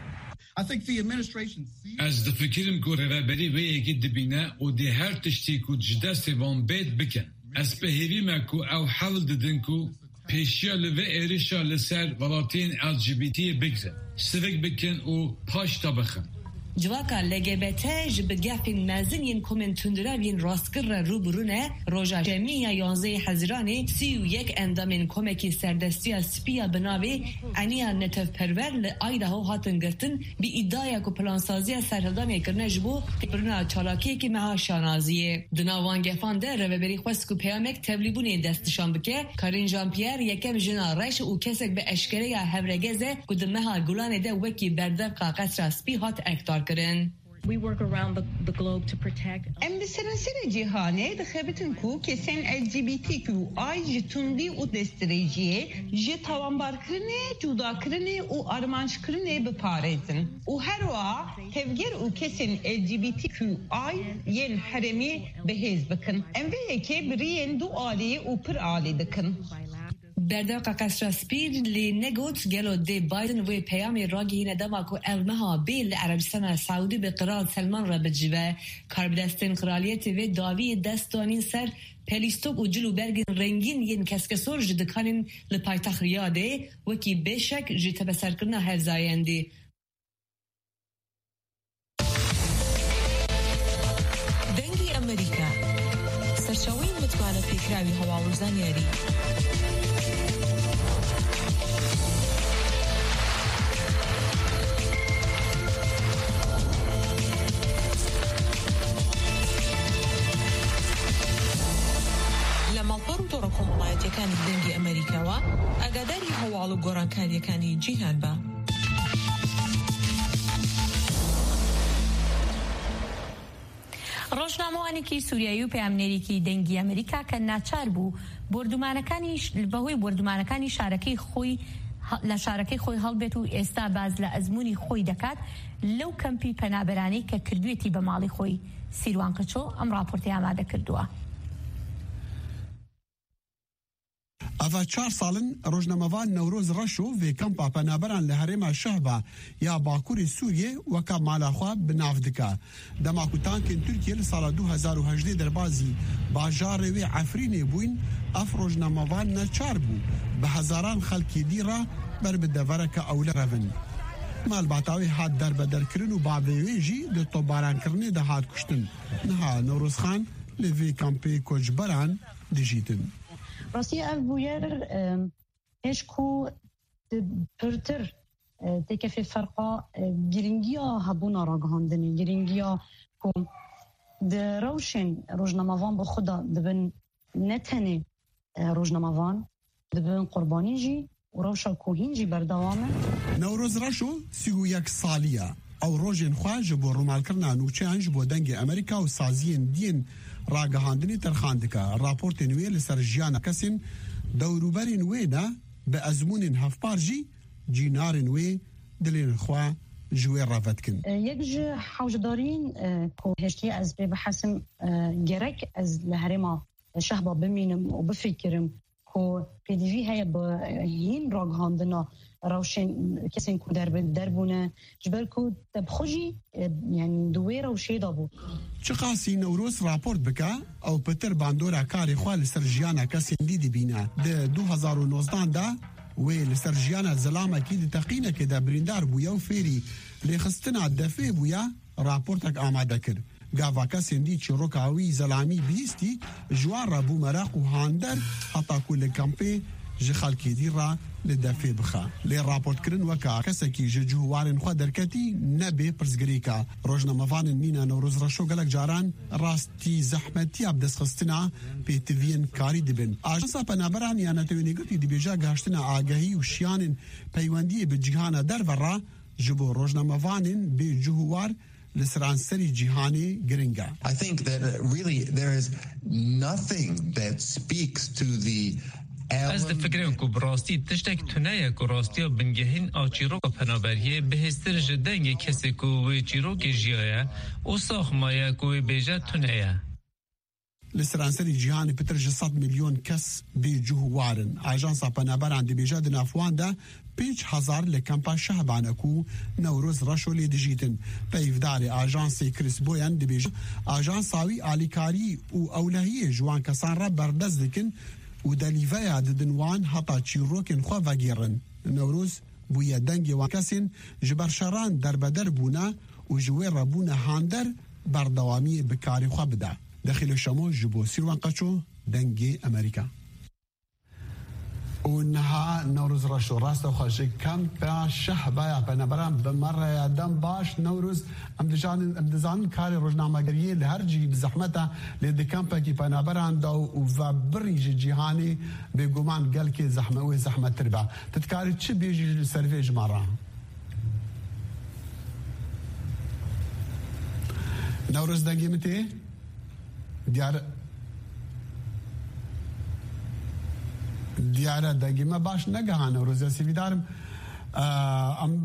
S3: از دفکرم که رهبری وی اگه دبینه و دی هر تشتی که جدست وان بید بکن. از پهیریم که او حول ددن که پیشیال و ایرشا لسر ولاتین LGBT بگذن. سفک بکن و پاش تا بخن.
S16: جواکا LGBT بگفین مزنین کومنتوندره وین راستگر روبرونه روژا جمعی 11 حزیرانی 31 اندامین کومکی سردستی سپیا بناوی عنیا نتف پرور لایدهو هاتن گرتن بی ادعای که پلانسازی سرهدانی کرنه جبو برنا چالاکی که مها شانازیه دناوان گفان ده روبری خواست که پیامک تبلیبونی دستشان بکه کارین جان پیر یکم جنا رایش و کسک به اشکره یا هفرگزه که مها گلانه ده وکی بردفقا قصر سپی هات اکتار
S18: We work around the globe to protect.
S19: ام بسرانسر جهانه دخبتن کو کسین LGBTQI جتوندی و دستریجیه جه توانبار کرنه جدا کرنه و آرمانش کرنه بپارزن و هر وا تفگر و کسین LGBTQI ین حرمی بهیز بکن ام وی که برین دو آلی و پر آلی دکن
S16: برداقا قصر سپیر لی نگوت گلو دی بایدن و پیامی راگی ندما کو المها بیل عربستان سعودی به قرار سلمان را بجیبه کاربدستین قرالیت و داوی دستانین سر پلیستوک و جلو برگین رنگین ین کسکسور جدکانین لپایتخ ریاده وکی بشک جیتا بسر کرنا هر زایندی
S8: دنگی امریکا سرچاوی متوانه پیکراوی هواوزانیاری کۆمەڵایەتیەکانی دەنگی ئەمریکاوە ئاگاداری هەواڵ و گۆڕانکاریەکانی جیهان بە.
S5: ڕۆژنامەوانێکی سووریایی و پەیامنێرێکی دەنگی ئەمریکا کە ناچار بوو بەهۆی بردومانەکانی شارەکەی خۆی لە شارەکەی خۆی هەڵبێت و ئێستا باز لە ئەزموونی خۆی دەکات لەو کەمپی پەنابەرانەی کە کردوێتی بە ماڵی خۆی. سیروان قچۆ ئەم راپۆرتەی ئامادە کردووە.
S4: ئەڤە 4 ساڵن ڕۆژنەمەوان نەورۆز ڕەش و vê کەمپا پەنابەران لە هەرێما شەهبا یا باکووری سووریێ وەکە مالاخوا بناو دکا دەماک و تانکên Tirkiye li sala 2018 derbazî bajarê wê Efrînê bûyn ev ڕۆژنەمەوان neçar bû bi hezaran xelkê dîra ber bi devereke ewle revin. Malbata wê hat derbederkirin û bavê wê jî di tobarankirinê de hat kuştin. Niha Newrozxan li vê kampê koçberan dijîtin.
S20: راستی اف بویر اشکو پرتر تکف فرقا گرینگیا هبونا راگهاندنی گرینگیا کو ده روشن روزنامه‌وان به خدا دبن نتنه روزنامه‌وان دبن قربانی جی و روشا کوهین جی بردوامه
S4: نوروز راشو 31 سالیه او روزن خواج بو رومالکرنا نوچانج بو دنگ امریکا و سازین دین راگهاندنی ترخاندکا راپورت نوی لسر جیانا کسین دوروبرین وی دا به ازمونین هفپارجی جینارین وی دلین خواه جوی رافت کن.
S20: یک جه حوجدارین که هشتی از به بحثم گرک از لحرما شهبا بمینم و بفکرم کو پدیوی هیا با هین راگهاندنا روشن کسین کو دربونه جبر کو تبخوجی يعني دوی روشی دابو
S4: چقاسی نوروز راپورت بکا او پتر باندورا کاری خواه لسر جیانا کسین دیدی بینا ده 2019 دا وی لسر جیانا زلامه کی ده تقینه که ده بریندار بویا و فیری لیخستنا دفه بویا راپورتک آماده کرد گاوا کسین دی چی روکاوی زلامی بیستی جوان را بو مراق و هاندر حتا کل کمپی جخالکی دی را لدفه بخا لی راپورت کرن وکا کسکی جووارن خوا درکتی نبی پرزگریکا روشنا مفان مینا نوروز رشو گلک جاران راستی زحمتی ابدس خستنا پیتوین کاری دبن آجانسا پنابران یا نتوینی گرتی دی بیجا گاشتنا آگهی و شیانن پیوندی به جهان در ورا جبو روشنا مفانن به جووار لسرانسری جهانی گرنگا
S21: I think that really there is nothing that speaks to the
S22: از فکرم کو براستی تشتک تنایا کو راستی بنگهین آچیرو پنابریه بهستر جدنگ کسی کو و چیرو که جیایا او ساخمایا کو بیجا تنایا
S4: لسرانسری جهانی پتر 100 میلیون کس بی جوهوارن آژانسا پنابران دی بیجا دن افوان دا 5000 لکمپا شهبانکو نوروز رشولی دیجیتن پیفدار آژانسی کریس بویان دی بیجا آژانساوی آلیکاری و اولهی جوان کسان را بردز دکن و دلیویا ددنوان حتا چیروکن خوا وگیرن نوروز بویا دنگی وانکسین جبرشران در بدر بونا و جوی ربونا هاندر بردوامی بکاری خوا بدا داخل شمو جبو سیروان قچو دنگی امریکا ونها نوروز رشو راست خوشی کم با شهبایا بنابرام بمره یادم باش نوروز امدزان کاری روزنامه‌گری لهرجی بزحمتا لدکمپا کی بنابرام دو و بریج جهانی به گمان گل که زحمت تربا تتکاری چی بیجی سرویج مارا نوروز دنگی متی دیاره دقیقه ما باش نگهانه روزی سیویدارم ام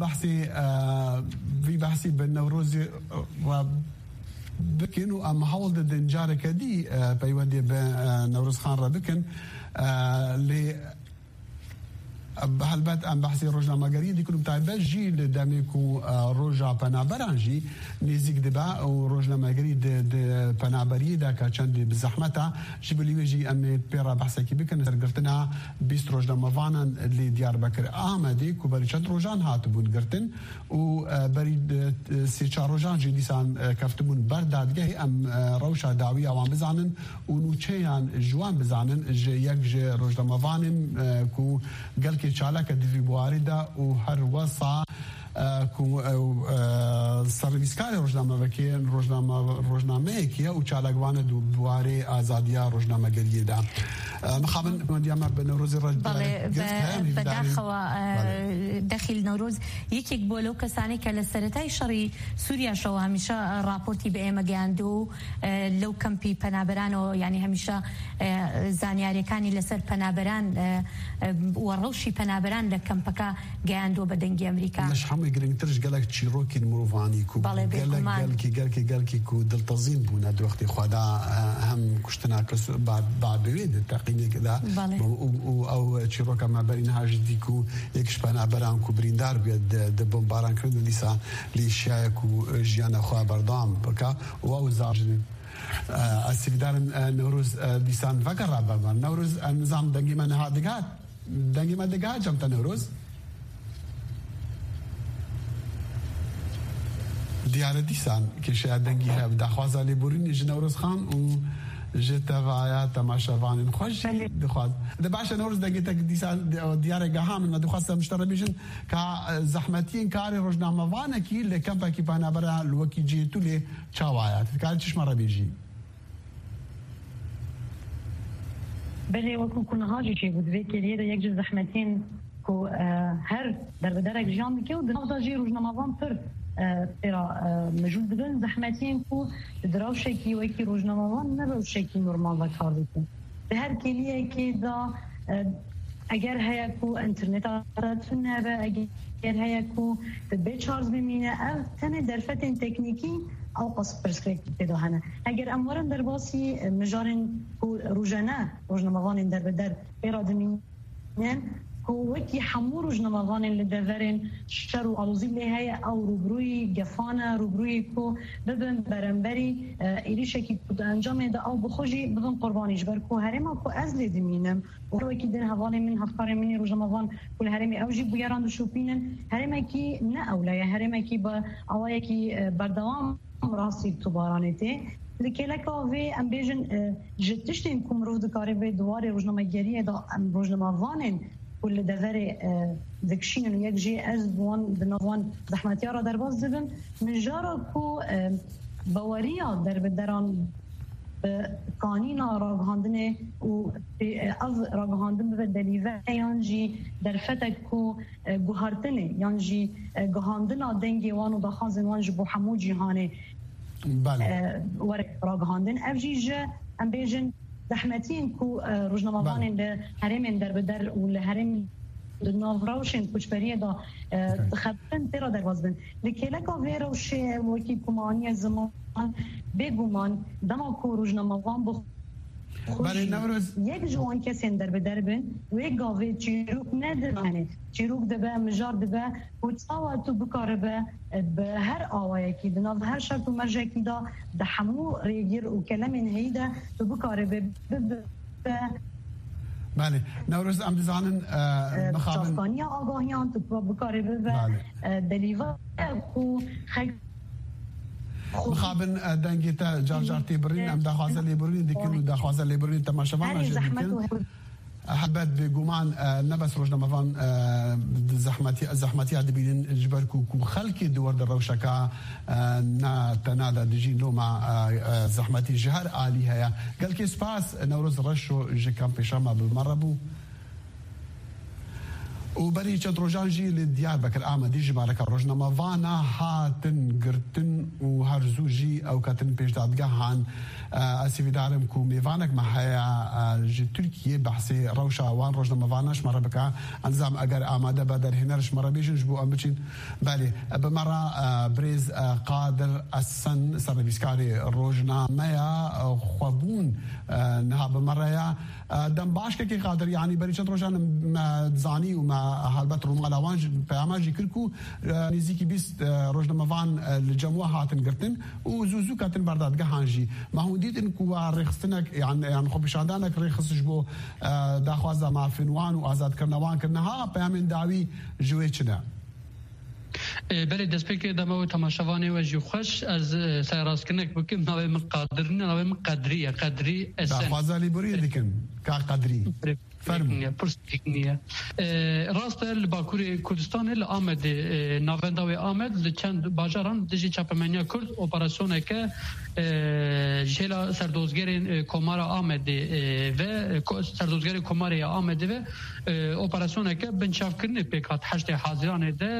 S4: بحثی به نوروزی و بکن و ام حول دنجاره کدی پیوندی به نوروز خان را بکن لی هلبت ام بحثی روزنامه‌گری دیکنم تایبه جی لدمیکو روزا پنابرانجی نزیک دبا و روزنامه‌گری د پنابری دا که چند بزحمتا جبلی جی ام پیرا بحثی کی بکن سرگرتنا 20 روزنامه‌وانان لی دیاربکر آمدی کو بری چند روزان هاتبون گرتن و بری 3-4 روزان جی دیسان کفتمون بردادگه ام روشا داوی اوان بزانن و نوچیان جوان بزانن یک روزنامه‌وانن کو گل که چالاک دیوی بواری دا و هر وصا کو سرویسکار روزنامه وکیل روزنامه که او چالاکوان دو بواری آزادیا روزنامه گریه دا مخابن دیام به نوروز رج
S5: داخل نوروز یکی بولو کسانی که لسرتای شری سوریا شو همیشه راپورتی به امگاندو لو کمپی پنابرانو یعنی همیشه زانیاری کانی لسر پنابران و روشی پنابران لکمپکا گاندو بدنگی امریکا
S4: مش هم يقدر ترج قالك تشيروكي المروفاني كو قالك كو دلتزين بونا دوختي خدا هم كشتنا كس بعد بيد التقيني كذا او تشيروكا ما بينها جديكو يكشبنا بران كو بريندار بيد د بومباران كردو ليسا ليشاكو جيانا خوا بردام بكا او زارجن السيدار نوروز ديسان فكر رابا نوروز النظام دنجي من هادغات دنجي ما دغات جمت نوروز دیاره دیسان که شاید دنگی هب دخواست علی بورین جنوروز خان و جتوایا تماشاوان خوش دخواست دباش نوروز دنگی تک دیسان دیاره گهام من دخواست مشترک بیشن که زحمتین کاری روزنامه وانه کی لکم پاکی پانا برا لوکی جی تولی چاوایا کار چشم را بیجی
S20: بله وکو کنها جی بود وکیلی یک جز زحمتین کو هر در بدرک جان میکه و دنها جی روزنامه وان پر ترى موجود بدون زحمتين كو دراوشكي وكي روزنامه‌وان نروشكي نورمال کار بکن به هر کلیه که دا اگر هيا كو انترنت راتونه و اگر هيا كو به چارز بمینه او تنه درفت تکنیکی او قص پرسپکتیو هنه اگر امورن در باسی مجارن روزانه روزنامه‌وان در بدر ارادمین كوكي حمور جنموان اللي دفرن شرو علوزي اللي هي او روبروي جفانا روبروي كو ببن برنبري إليشة كي كود انجام ده او بخوجي ببن قربانيش بركو هرما كو ازلي دمينم وكي دين هوالي من هفكار مني روجنموان كل هرمي اوجي بيران دو شوبينن هرما كي نا اولايا هرما كي با اوايا كي بردوام راسي تبارانيتي لكيلكا في امبيجن جتشتين كم رو دكاري في دواري روجنمه‌گری دا روجنموانن كل دفري ذكشين وياك جي أزبوان بنوان زحمتيارا درباز دبن من جارا كو بواريا در بدران قانينا راغهاندنه و از راغهاندن بدليفه يانجي در فتك كو گوهرتنه يانجي گوهاندنا دنگي وانو دخازن وانج بو حمو جيهانه ورق راغهاندن افجي جا ام بيجن زحمتين كو روجنامه‌وان ده هرمن در بدر ولا هرم نافراوشن كوچبريه دا خبرن ترا دروازبن لكيلكا فيروش وكي كوماني زمان بگومان دما كو روجنامه‌وان بخ
S4: برای نوروز
S20: یک جوان کسین در بدربن و یک گاوه چیروک ندرانه چیروک دبه مجار دبه و تصاوه تو بکاره به هر آوائه کی دناف هر شرط و مرجع کی دا ده حمو ریگیر و کلمین هیده تو بکاره به
S4: بله نوروز ام دزانن
S20: مخابن شافکانی آگاهیان تو بکاره به دلیوه و خیلی
S4: مخابن دنگیتا جارجارتی برین ام دخوازه لیبرین دیکن و دخوازه لیبرین تماشاوان دیکن حبت بگومان نبس روزنامه‌وان زحمتی دبیدن جبر کو خلکی دور در روشکا نا تنادا دجین لو مع زحمتی جهر عالی هيا قال كي سباس نوروز رشو جي كان بيشاما بالمره بو وبري چندروجان جي لديار بكر آمدي جمالك روجنامه فانا هاتن قرتن وهرزوجي او كاتن بيش دادگاهان اسيفي دارم كو ميفانك ما هيا جي تركيا بحثي روشا وان روجنامه فاناش مره بكا انزام اگر آماده بدر هنرش مره بيجن جبو امبچين بالي بمره بريز قادر السن سربيسكاري روجنامه يا خوبون نها بمره يا دم باش كي قادر يعني بري چندروجان زاني وما هالبت رومالاوان بياماجي كركو نزيكي بيست روجنامه‌وان الجموع هاتن قرتن وزوزو كاتن بردادگاه هانجي ما هو ديتن كو رخصتنك يعني خو بشادانك رخص جبو داخوازا ما فنوان وازاد كرنوان كرنها بيامن داوي جويچنا
S1: بله دسپیک دمو تماشاوانی و جو خوش از سیراسکنک بکم نوی مقادرین نوی قدری اسن
S4: داخوازا لیبری دیکن که قدری
S1: فرمي فرصة تكنية راست الباكوري كردستان اللي آمد نافنداوي آمد لچند باجاران دجي چاپمنيا كرد اوپراسيون که جيلا سردوزگرين كومارا آمد و سردوزگرين كومارا آمد و اوپراسيون که بنشاف کرنه پیکات حشت حاضران ده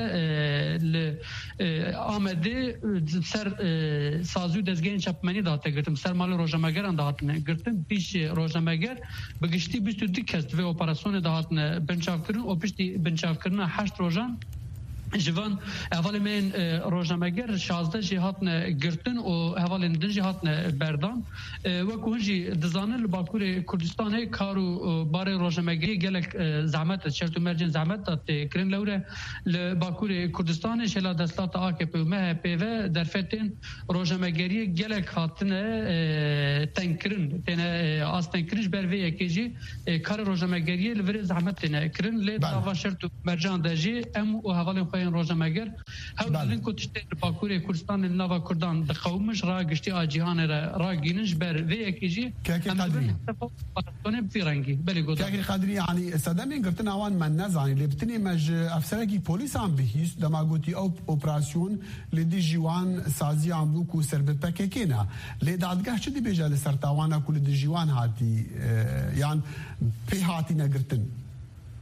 S1: آمد سر سازو دزگرين چاپمني داته گرتم سر مال روزنامه‌گران داته گرتم پیش روزنامه‌گر بگشتی 22 کس و اپراسیون دهاتن بنچاف کردن و پشتی بنچاف کردن 8 روزان جوان اول من روزنامه‌گر 16 جهاتن گرتن و اول دن جهاتن بردان و کوجی دزانل باکور کردستان کارو بار روزنامه‌گری گلک زحمت شرط مرجن زحمت دات کرن لوره باکور کردستان شلا دستات AKP و MHP در فتن روزنامه‌گری گلک هاتن تنکرن تن از تنکرش بر وی کیجی کار روزنامه‌گری لور زحمت کرن ل داوا شرط مرجان دجی ام و حواله روزنامه‌گر هاولین کو تشتر باکور کردستان نوا کردان د قومش را گشتي اجهان را گینش بر وی کیجی
S4: قدري
S1: بفيرنجي بلي قد
S4: كاكي قدري يعني صدمين قرتنا وان من نزعني اللي بتني مج افسركي بوليس عم بهيس دما قلتي او اوبراسيون لدي جوان سازي عم بوكو سرب باكيكينا لي دادگاه چدي بيجا لسرتاوانا كل دي جوان هاتي يعني في هاتي نقرتن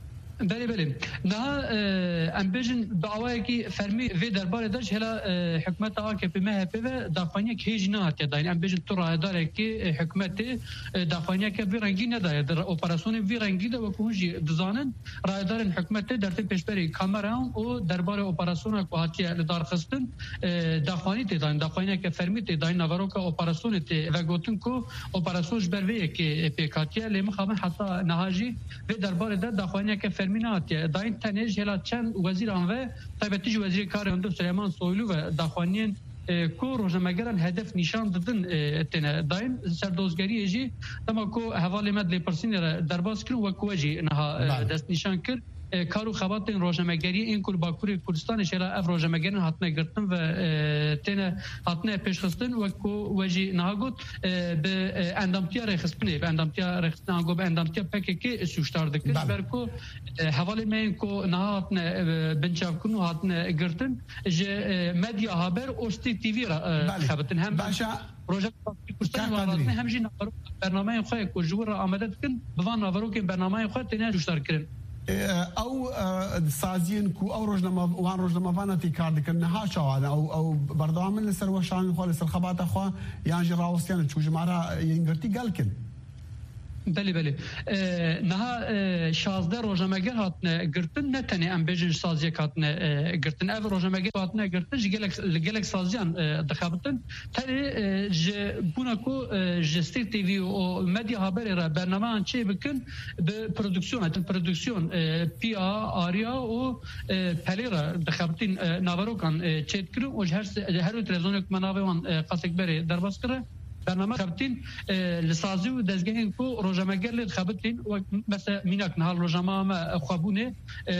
S1: بله نه امبیژن دعوایی که فرمی و درباره داشت هلا حکومت AKP MHP و دافانیه که هیچ نه هست داین امبیژن تو راه داره که حکومت دافانیه که وی رنگی نداره در اپراسیون وی رنگی ده و کوچی دزانن راه دارن حکومت در تیم پیشبری کامران و درباره اپراسیون که هاتی لدار خستن دافانی داین دافانیه که فرمی داین نوارو که اپراسیون تی و گوتن کو اپراسیونش برویه که پیکاتیه لیم خامن حتی نهاجی و درباره دافانیه که فرمینات داین تنیج هلا چند وزیر آنوه تایبتیج وزیر کار اندو سلیمان سویلو و داخوانین کو روزنامه‌گران هدف نشان دادن تنه داین سردوزگری جی تما کو حواله مد لپرسین درباس کرد و کوجی نه دست نشان کرد کارو خبات روزنامه‌گری این کل باکوری کردستان شهر اف روزنامه‌گران هاتنه گرتن و تنه هاتنه پیشخستن و کو وجی نهاگوت به اندامتیا رخصتنی به اندامتیا رخصتن گو به اندامتیا پککی سوشتار دکن برکو حواله من کو نهاتنه بنچاف کنو هاتنه گرتن ج مدیا خبر اوستی تی وی را خبتن هم
S4: باشا
S1: روزنامه کردستان وارد هم جی برنامه خو کو جور آماده کن بوان نوارو که برنامه خو تنه سوشتار کردن
S4: او سازين كو او روزنامه وان روزنامه فانتي كارد كنها شوانا او برضه لسر وشان خالص الخبات اخوا يعني راوستيان تشوج مارا ينغرتي قالكن
S1: بله نها 16 روزنامه‌گر هاتنه گرتن نه تنه ام بجن سازی هاتنه گرتن اف روزنامه‌گر هاتنه گرتن جگلک سازیان دخابتن تری ج بونکو جستر تی وی او مدیا خبر را برنامه چه بکن به پرودکسیون پی آریا او پلیرا دخابتین ناوروکان چت کرو او هر تلویزیون منابعان قاسک بری درباس کرده برنامه خبتين لسازي ودزگهن کو روزنامه‌گر لید خبتين و مثلا میناک نهال روزنامه خوابونه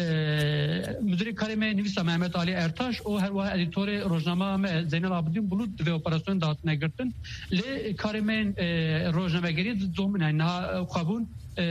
S1: مدیر کارمه نویسا محمد علی ارتاش او هر واحد ادیتور روزنامه زین العابدین بلود و اپراسیون دات نگرتن ل کارمه روزنامه‌گری دومنه نه خوابون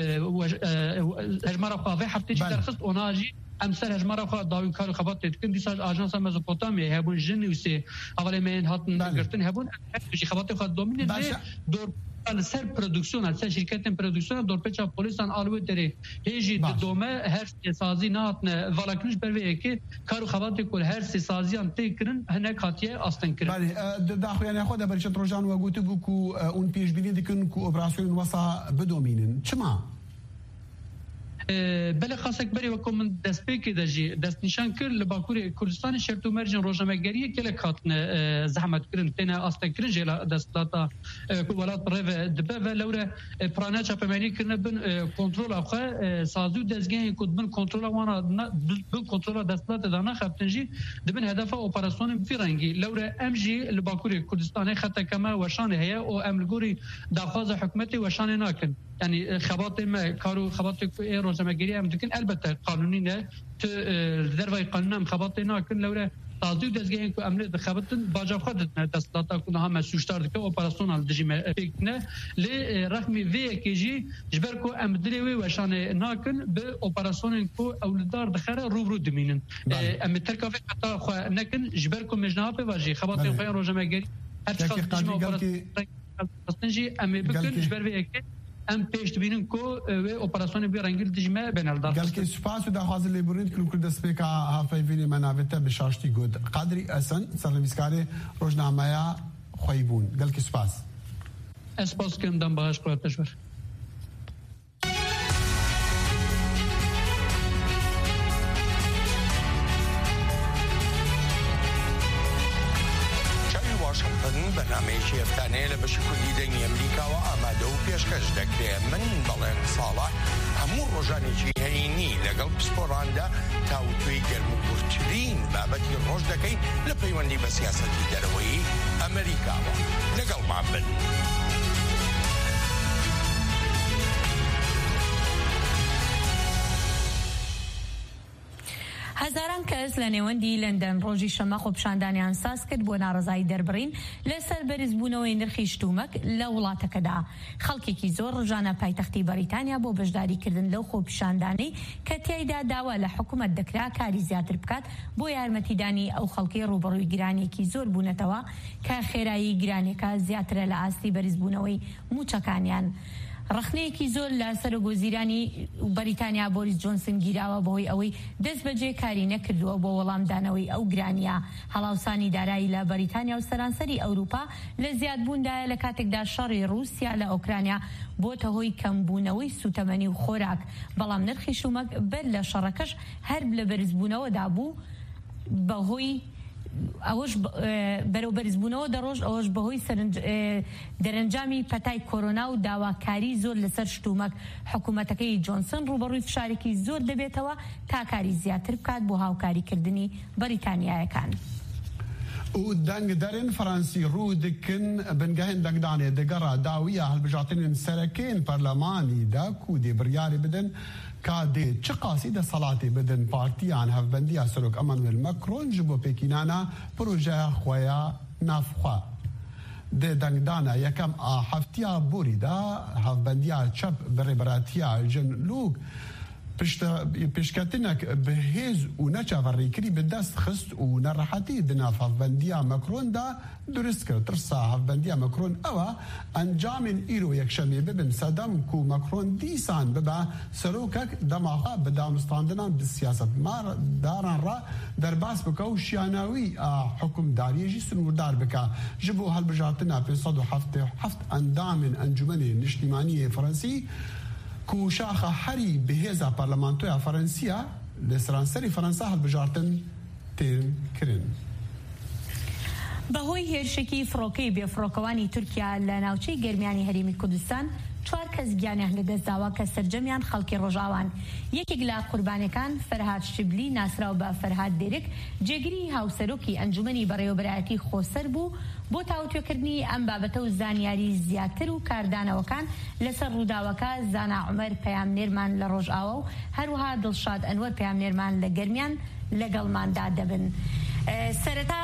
S1: هجمارا خواه هفته چی درخست اوناجی امسر هجمارا خواه داوین کار خبات تدکن دیساج آژانس مزوپوتامیا هبون جنوسی اولی من هاتن گرتن هبون چی خبات خواه دومینه دور سر پرودکسیون سر شرکت پرودکسیون دور پیچا پلیسان آلوی تری هیچی دومه هر سازی ناتن والاکنش بروی که کارو خبات کل هر سازیان تکرن هنک هاتیه آستن کرن.
S4: بله داخل یعنی خود برشت روزان و گوته بو کو اون پیش بینی دکن کو اپراسیون واسا بدومینن چما؟
S1: بله خاصك بري وكم من دسبيك دجي دست نشان كر لباكوري كردستان شرط ومرجن روزنامه‌گری كل كاتن زحمت كرن تنا استكرن جلا دستلاتا ولات ريف دبه لورا برانا چاپماني كرن بن كنترول اخا سازو دزگين كود بن كنترول وانا بن كنترول دستلات دانا خبتنجي دبن هدف اوبراسيون فيرنجي لورا امجي لباكوري كردستان خطا كما وشان هي او املغوري دافاز حكومتي وشان ناكن يعني خباطم كارو خباطك روزنامه‌گری هم دکن البته قانونی نه تو دروای قانون هم خباطی ناکن لوره تازه دزگین که عمل خباتن باجاب خودت نه دستلاتا کنه هم سوشتار دکه اپراسیونال دجیم نه ل رقمی وی کیجی جبر کو امدری و وشان ناکن به اپراسیون کو اولدار دخره رو دمینن ام ترکاف حتی خو نکن جبر کو مجناب واجی خباطی خو روزنامه‌گری هر چقدر دجیم اپراسیون استنجی ام بکن جبر وی ام پیش بینن کو و اپراسیون بی رنگیل دجمه بنالدار
S4: قال كي سباس ودا حاضر ليبرين كل كل دسبيكا هافيفيني منافته بشاشتي جود قادري اسن سرمسكاري روزنامه خويبون قال كي سباس
S1: كم دم باش قراتشور
S2: برنامه‌ی افتانه لبشکلی دنی امریکا و آماده و پیشکش دکره من بلند صالح همون روزانی چی هینی لگل پسپورانده تاوتوی گرم و گرچرین بابتی روز دکی لپیوندی به سیاستی دروی امریکا و لگل معبن
S5: هزاران کەس لە نێوەندی لەندەن ڕۆژی شەمە خۆپیشاندانیان ساز کرد بۆ ناڕەزایی دەربڕین لەسەر بەرزبوونەوەی نرخی شتومەک لە وڵاتەکەدا. خەڵکێکی زۆر ڕژانە پایتەختی بەریتانیا بۆ بەشداریکردن لەو خۆپیشاندانەی کە تیایدا داوا لە حکوومەت دەکرا کاری زیاتر بکات بۆ یارمەتیدانی ئەو خەڵکی ڕوبەڕووی گرانێکی زۆر بوونەتەوە کە خێرایی گرانێکە زیاترە لە ئاستی بەرزبوونەوەی موچەکانیان. ڕخنەیەکی زۆر لە سەرۆکوەزیرانی بەریتانیا بۆریس جۆنسن گیراوە بەهۆی ئەوەی دەست بەجێ کاری نەکردووە بۆ وەڵامدانەوەی ئەو گرانیە. هەڵاوسانی دارایی لە بەریتانیا و سەرانسەری ئەوروپا لە زیادبووندایە لە کاتێکدا شەڕی رووسیا لە ئۆکرانیا بۆتە هۆی کەمبوونەوەی سوتەمەنی و خۆراک، بەڵام نرخی شومەک بەر لە شەڕەکەش هەر لە بەرزبوونەوەدا بوو بەهۆی ئەوەش بەرەو بەرزبوونەوە دەڕۆژ، ئەوەش بەهۆی دەرەنجامی پەتای کۆرۆنا و داواکاری زۆر لەسەر شتومەک. حکوومەتەکەی جۆنسن ڕوبەڕووی فشارێکی زۆر دەبێتەوە تا کاری زیاتر بکات بۆ هاوکاریکردنی بەریتانیایەکان.
S4: و دەنگدەرێن فەرەنسی ڕوو دکن بنگەهێن دەنگدانێ دەگەڕا داویە هەڵبژاتنên سەرەکەین پەرلەمانیدا کو دێ بڕیاری بدن کا دێ چ قاسی دەسەڵاتی بدن پارتیان هەفبەندیە سەرۆک ئەمانوێل مەکرۆن ji بۆ پێکینانە پرۆژەیە خۆیە نافخوا. دێ دەنگدانە یەکەم هەفتیا بوریدا هەفبەندیە چەپ بەڕێبەراتیە ژن لوک پێشکەتنێک بەهێز و نەچاوەڕێکری بەدەست خست و نەڕەحەتی دناف هەفبەندیە مەکرۆندا دروست کرد. ترسا هەفبەندیە مەکرۆن ئەوە ئەنجامین ئیرۆ یەکشەمێ ببن سەدەم و مەکرۆن دیسان ببە سەرۆکەک دەماخوا بە دامستاندنان سیاسەتداران ڕ دەرباس بکە و شیاناوی حکومداریەژی سنووردار بکە ji بۆ هەڵبژارتنە 577 ئەندامên ئەنجومەنێ نیشتیمانیە فەرەنسی کو شاخە هەری بەهێزە پەرلەمانتۆیە فەرەنسیە لە سەرانسەری فەرەنسا هەڵبژارتن تێن کردن.
S5: بەهۆی هێرشێکی فڕۆکەی بێفڕۆکەوانی تورکیا لە ناوچەی گەرمیانی هەرێمی کوردستان 4 کەس گیانیان لەدەستداوە کە سەرجەمیان خەڵکی ڕۆژاوان. یەکێک لە قوربانەکان فەرهاد شبلی ناسراو بە فەرهاد دێرک جێگیری هاوسەرۆکی ئەنجومەنی بەڕێوەبەرایەتی خۆسەر بوو بۆ تاوتوێکردنی ئەم بابەتە و زانیاری زیاتر و کاردانەوەکان لەسەر ڕووداوەکە زانا عومەر پەیامنێرمان لە ڕۆژئاوا و هەروەها دڵشاد ئەنوەر پەیامنێرمان لە گەرمیان لەگەڵماندا دەبن. سەرەتا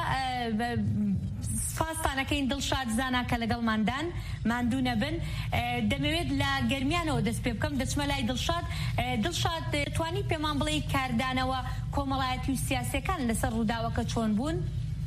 S5: سپاسانەکەین دڵشاد زانا کە لەگەڵماندان ماندوو نەبن. دەمەوێت لە گەرمیانەوە دەست پێ بکەم دەچمە لای دڵشاد. دڵشاد توانی پێمان بڵێ کاردانەوە کۆمەڵایەتی و سیاسیەکان لەسەر ڕووداوەکە چۆن بوون؟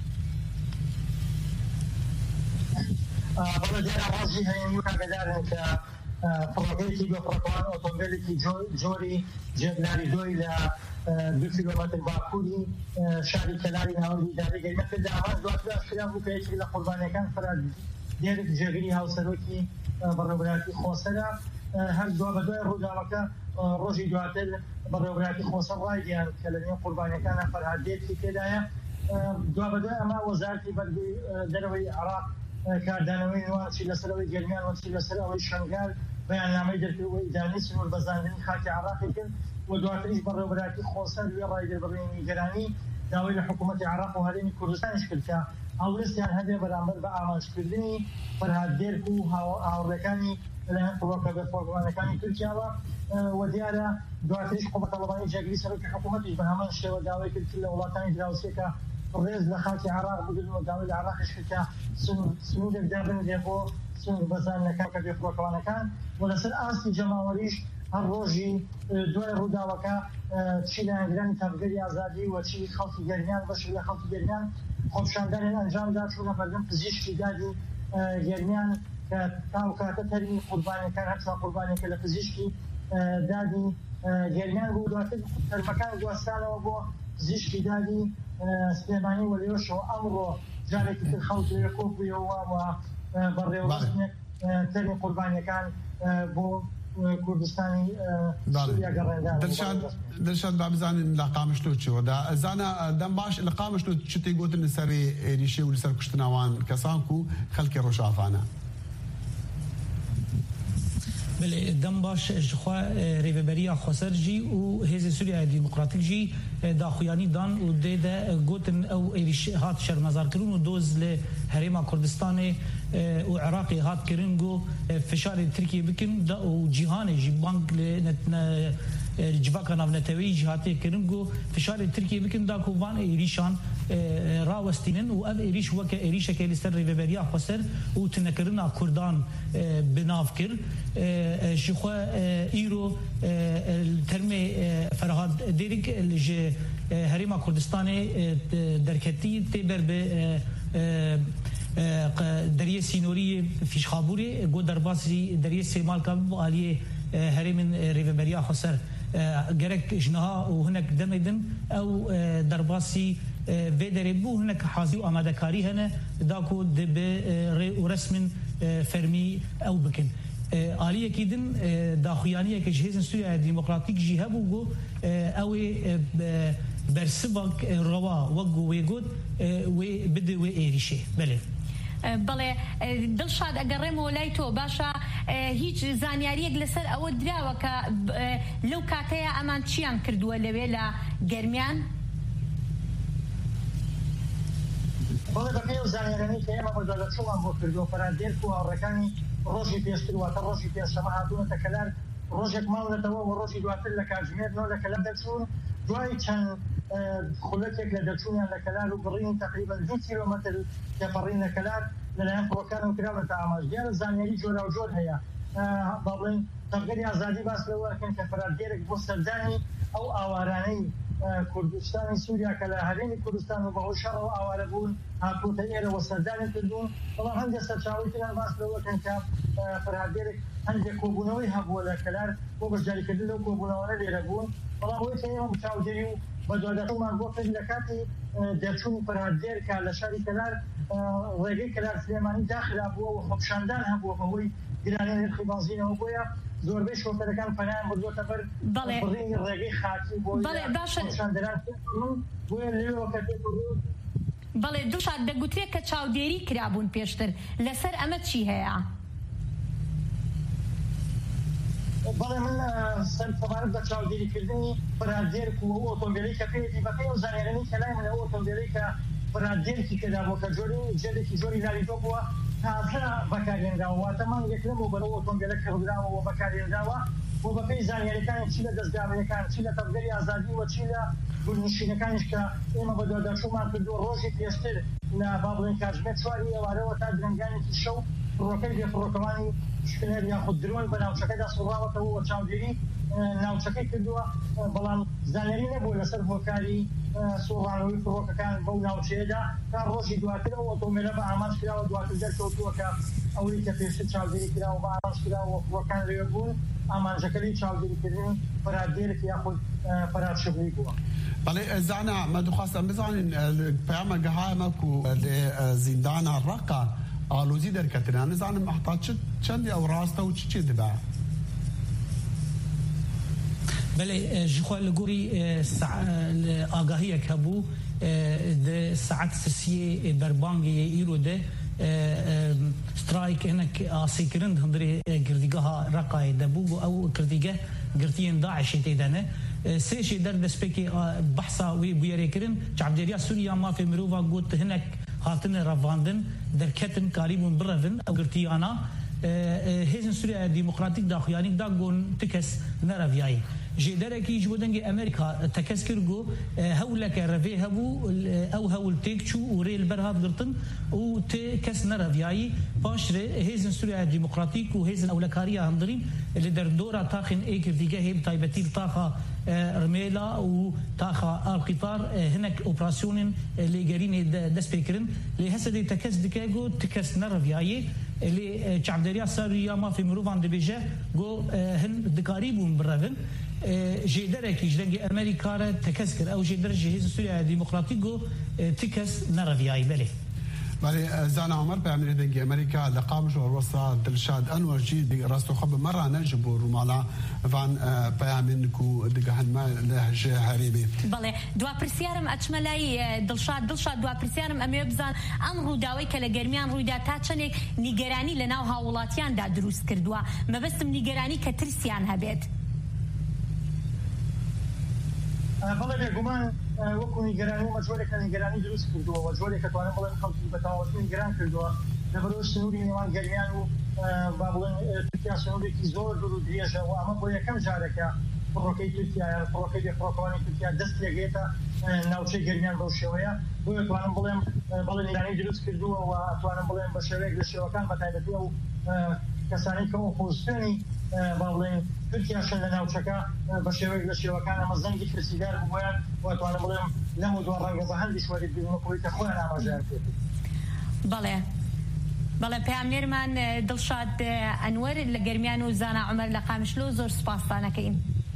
S6: ڕۆژی هەیەی کاگەدارن کە فڕۆکەیەکی بێفڕۆکەوان ئۆتۆمبیلێکی جۆری جێبناری دۆی لە 2 کیلۆمەتر باکووری شاری کەلاری ناوەندی داری گەیمەکرد ئاواز دواتر ئاشکرا بوو کە یەکێک لە قوربانیەکان فەرهاد دێرک جێگیری هاوسەرۆکی بەڕێوەبەرایەتی خۆسەرە. هەر دوا بە دوای ڕووداوەکە ڕۆژی دواتر بەڕێوەبەرایەتی خۆسەر ڕای دیان کە لە نێو قوربانیەکانە فەرهاد دێرکی تێدایە. دوا بە دوای ئەما وەزارەتی بەرگری دەرەوەی عێراق کاردانەوەی نوانچی لەسەرەوەی گەرمیان وەچی لەسەر ئەوەی شەنگار بەیاننامەی دەرکردەوەی ئیدارەی سنوور بەزاندنی خاکی عێراقی کرد و دواتریش بەڕێوەبەرایەتی خۆسەر وێ ڕایگەربڕینی نیگەرانی داوای لە حکوومەتی عێراق و هەرێمی کوردستانیش کرد کە هەڵوێستیان هەبێ بەرامبەر بە ئامانجکردنی فەرهاد دێرک و هاوڕێکانی لەلایەن فڕۆکە بێفڕۆکەوانەکانی تورکیاوە و دیارە دواتریش قوبەتەڵەبانی جێگیری سەرۆکی حکوومەتیش بە هەمان شێوە داوای کرد لە وڵاتانی دراوسێکە ڕێز لە خاکی عێراق بگرن و داوای لە عێراقیش کرد کە سنوورێک دابنێ بۆ سنوور بەزانەکان کە بێفڕۆکەوانەکان و لەسەر ئاستی جەماوەریش هەر ڕۆژی دوای ڕووداوەکە چی لایەنگرانی تاقیگەری ئازادی و چی خەڵکی گەرمیان بەش لە خەڵکی گەرمیان خۆپیشاندانیان ئەنجامدا چوونە بەردەم پزیشکی دادی گەرمیان کە تاو کاتە تەرمی قوربانیەکان هەرچا قوربانیەکە لە پزیشکی دادی گەرمیان بوو دواتر تەرمەکان گواستانەوە بۆ پزیشکی دادی سلێمانی وەلێوەشەوە ئەمڕۆ جارێکی تر خەڵک لێرە کۆبوویەوە و بەڕێوەبردنێک تەرمی قوربانیەکان بۆ کوردستانی سووریا گەڕێندا.
S4: دڵشاد با بزانین لە قامشتۆ چۆدا زانە دەم باش لە قامشتۆ چ تێ گوتن لەسەر عێریشێ و لەسەر کوشتناوان کەسان و خەڵکی ڕۆژئافانە؟
S15: بله دم باش جخوا ریوبریا خسر جی و هیز سوریا دموکراتیک جی داخویانی دان و ده گوتن او ایریش هات شرمزار کرون و دوز ل هرما کردستان و عراقی هات کرنگو فشار ترکیه بکن دا و جهان جی بانک ل جواکا نافنتوی جهاتی کرنگو فشار ترکیه بکن دا کوبان ایریشان راوستینن و اف ایریش وک ایریش که لستر ریوبریا خسر و تنکرنا کردان بناف کر شخوا ایرو ترمي فرهاد ديرك اللي هريما كردستان دركتي تبر ب
S7: دریه سینوری فیشخابوری گو درباسی دریه سیمال کام عالیه هرم ریوبریا خسر گرک جنها و هناك دمدن او درباسی بدر بو هناك حاضر آماده کاری هنه داکو دب ورسم فرمی او بکن عالیه کیدن داخویانیه که جهاز سوریا دموکراتیک جهابو گو او برسبك روا وقو ويقود وبدو وإيريشي بله
S5: بله دڵشاد ئەگەڕێمەوە لای تۆ باشە هیچ زانیاریەک لەسەر ئەوە دراوە کە لەو کاتەیە ئەمان چیان کردووە لەوێ لە گەرمیان
S6: بەڵێ بەپێی ئەو زانیاریانەی کە ئێمە بەدەڵەچوومان بۆ کردووە پەرانگێرک و هاوڕێکانی ڕۆژی پێشتر واتە ڕۆژی پێشەمە هاتوونەتە کەلار ڕۆژێک ماڵێتەوە و ڕۆژی دواتر لە کاتژمێرنەوە لە کەلار دەچوون دوای چەند خولەکێک لە دەچوونیان لە کەلار و بڕین تقریبا 2 کیلۆمەتر تێپەڕین لە کەلار لەلایەن فڕۆکانەوە کراوەتە ئاماژگار زانیاری جۆرا و جۆر هەیە با بڵێن تەبگەری ئازادی باس لەوە ئەکەن کە پەرانگێرێک بۆ سەردانی ئەو ئاوارانەی کوردستانی سووریا کە لە هەرێمی کوردستان و بەهۆی شەڕەوە ئاوارە بوون هاتووەتە ئێرەوە سەردانی کردوون بەڵام هەندێک سەرچاوەی تریان باس لەوە ئەکەن کە پەرانگێرێک هەندێک کۆبوونەوەی هەبووە لە کەلار بۆ بەشداریکردن لەو کۆبوونەوەە لێرە بوون بەڵام ئەوەی کە ئێمە چاودێری و بەدوادەکەمان بۆ کرد لە کاتی دەرچوونی پەرانگێر کە لە شاری کەلار ڕێگەی کەلار سلێمانی داخرا بووە و خۆپشاندان هەبووە بەهۆی گرانی نرخی بنزینەوە بۆیە زۆربەی شۆفێرەکان پەنایان بردووەتە بەر بڕینی ڕێگەی خاکی بۆ خۆپشاندەران بۆیە لێوە کە
S5: بەڵێ دڵشاد دەگوترێت کە چاودێری کرابوون پێشتر لەسەر ئەمە چی هەیە؟
S6: بەڵێ من سەرفەمانت بە چاودێریکردنی پەرانگێرک و ئەو ئۆتۆمبیلەی کە پێیەتی بەپێی ئەو زانیاریانەی کە لای من ئەو ئۆتۆمبیلەی کە پەرانگێرکی تێدا بووە کە جێدێکی زۆری لاریتۆ بووە تازە بەکارهێنراوە واتە مانگێک لەمەوە بەرەو ئۆتۆمبیلە کڕدراوەوە بەکارهێنراوە بۆ بەپێی زانیاریەکانی چی لە دەستگاڕیەکان چی لە تەبگەری ئازادی و چی لە گونجشینەکانیش کە ئێمە بەدوادەچوومان کردووە ڕۆژی پێشتر لە با بڵێن کاتژمێر 4 ئێوارەوە تا درەنگانێکی شەو فڕۆکەی بێفڕۆکەوانی شکلێر یاخود درۆن بە ناوچەکەدا سوڕاوەتەوە و چاودێری ناوچەکەی کردووە بەڵام زانیاری نەبووە لەسەر هۆکاری سوڕانەوەی فڕۆکەکان بەو ناوچەیەدا تا ڕۆژی دواتر ئەو ئۆتۆمبیلە بە ئامانج کراوە دواتر دەرکەوتووە کە ئەوەی کە پێشتر چاودێری کراوە بە ئامانج کراوە فڕۆکان لێوە بوون ئامانجەکەی چاودێریکردنی پەرانگێرێک یاخود پەرانشبووی بووە.
S4: بەڵێ زانا مە دخواستم بزانین پەیامەگەهایەمەکو لێ زیندانە ڕەقە ئالۆزی دەرکەتران نزانم ئەحتا چەندی ئەو ڕاستە و چی دەبا
S7: بله جخوا لگوری آگاهی که بو ده ساعت سسیه بربانگی ایرو ده سترایک هناك آسیکرند هندری گردیگاه رقای دبو او گردیگه گردیان داعش تیدانه سيشي در دسبكي بحثا وي بيريكرن عبدالله سوريا ما في مروفا قلت هناك هاتن رفاندن دركتن قريبون برفن او قرتيانا هيزن سوريا ديمقراطيك داخياني دا قون تكس نرفياي جداركي جودنجي امريكا تكسكرجو هولك رفي هبو او هول تيكشو وريل برهات قرطن و تكس نرفياي باشر هيزن سوريا ديمقراطيك وهيزن اولكاريا هندرين اللي در دورا تاخن ايكر ديجا هي تايبتيل طاقه رميلا وطاقه القطار هناك اوبراسيون اللي جارين دس بيكرن اللي هسه دي تكس ديكاغو تكس نرفياي اللي شعبداريا سوريا ما في مروفان دبيجه جو هن دقاريبون برفن جدارك يجري امريكا تكسكر او جدار جهاز سوريا ديمقراطيكو تكس نرفياي بله
S4: بله زانا عمر بعمل دنجي امريكا لقامش وروسا دلشاد انور جي راستو خب مره نجبو رومالا فان بيامنكو دغهن ما لهجه هريبي
S5: بله دوا برسيارم اچملاي دلشاد دوا برسيارم امي بزان امرو داوي كلا گرميان رويدا تاچنك نيگراني لناو هاولاتيان دا دروست كردوا ما بس نيگراني كترسيان هبت
S6: بەڵێ بێگومان وەکو نیگەرانی و مەجۆرێکە نیگەرانی دروست کردووە و جۆرێک کە توانێت بڵێن خەڵکی بەتاوەتی نیگەران کردووە لەبەرەوەی سنووری نێوان گەرمیان و با بڵێن تورکیا سنوورێکی زۆر دوور و درێژە و ئەمە بۆ یەکەم جارێکە فڕۆکەی تورکیایە فڕۆکەی بێفڕۆکەوانی تورکیا دەست لێگێتە ناوچەی گەرمیان بەو شێوەیە بۆ ئەتوانم بڵێم بەڵێ نیگەرانی دروست کردووە و ئەتوانم بڵێم بە شێوەیەک لە شێوەکان بەتایبەتی ئەو کەسانی کە ئۆپۆزیسیۆنی با بڵێن تورکیاشن لە ناوچەکە بە شێوەیەک لە شێوەکان ئەمە زەنگی پرسیدار بوویان و ئەتوانم بڵێم لەم و دووە ڕەنگە بە هەندی شوەری بوونەوەی کە خۆیان ئاماژەیان پێ
S5: بەڵێ بەڵێ پامێرمان دڵشاد ئەنوەر لە گەرمیان و زانا عومەر لە قامشلۆ زۆر سوپاسدانەکەین.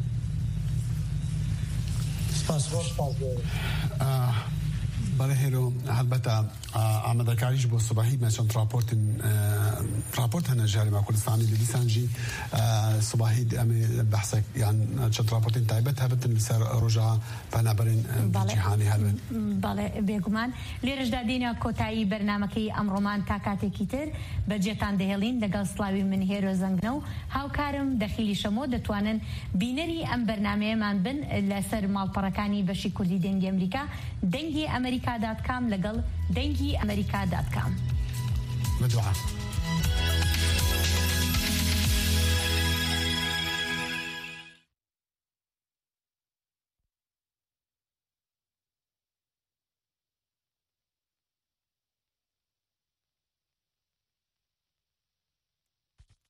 S4: بله هلو البته آمدکاریش با صبحی مثلا راپورت هنجاری ما کردستانی لیسانجی صبحی بحث یعنی چند راپورتین تایبت هبتن لسر رجع بنابراین جهانی هلون.
S5: بله بگمان لیرج دادینا کوتایی برنامه‌کی امرومان تاکاتی کیتر بجتان دهلین دگل سلاوی من هیرو زنگنو هاو کارم داخلی شما دتوانن بینری ام برنامه من بن لسر مال پرکانی بشی کردی دنگی امریکا دنگی امریکا.com لگل دنگی امریکا.com.
S4: بدعاء.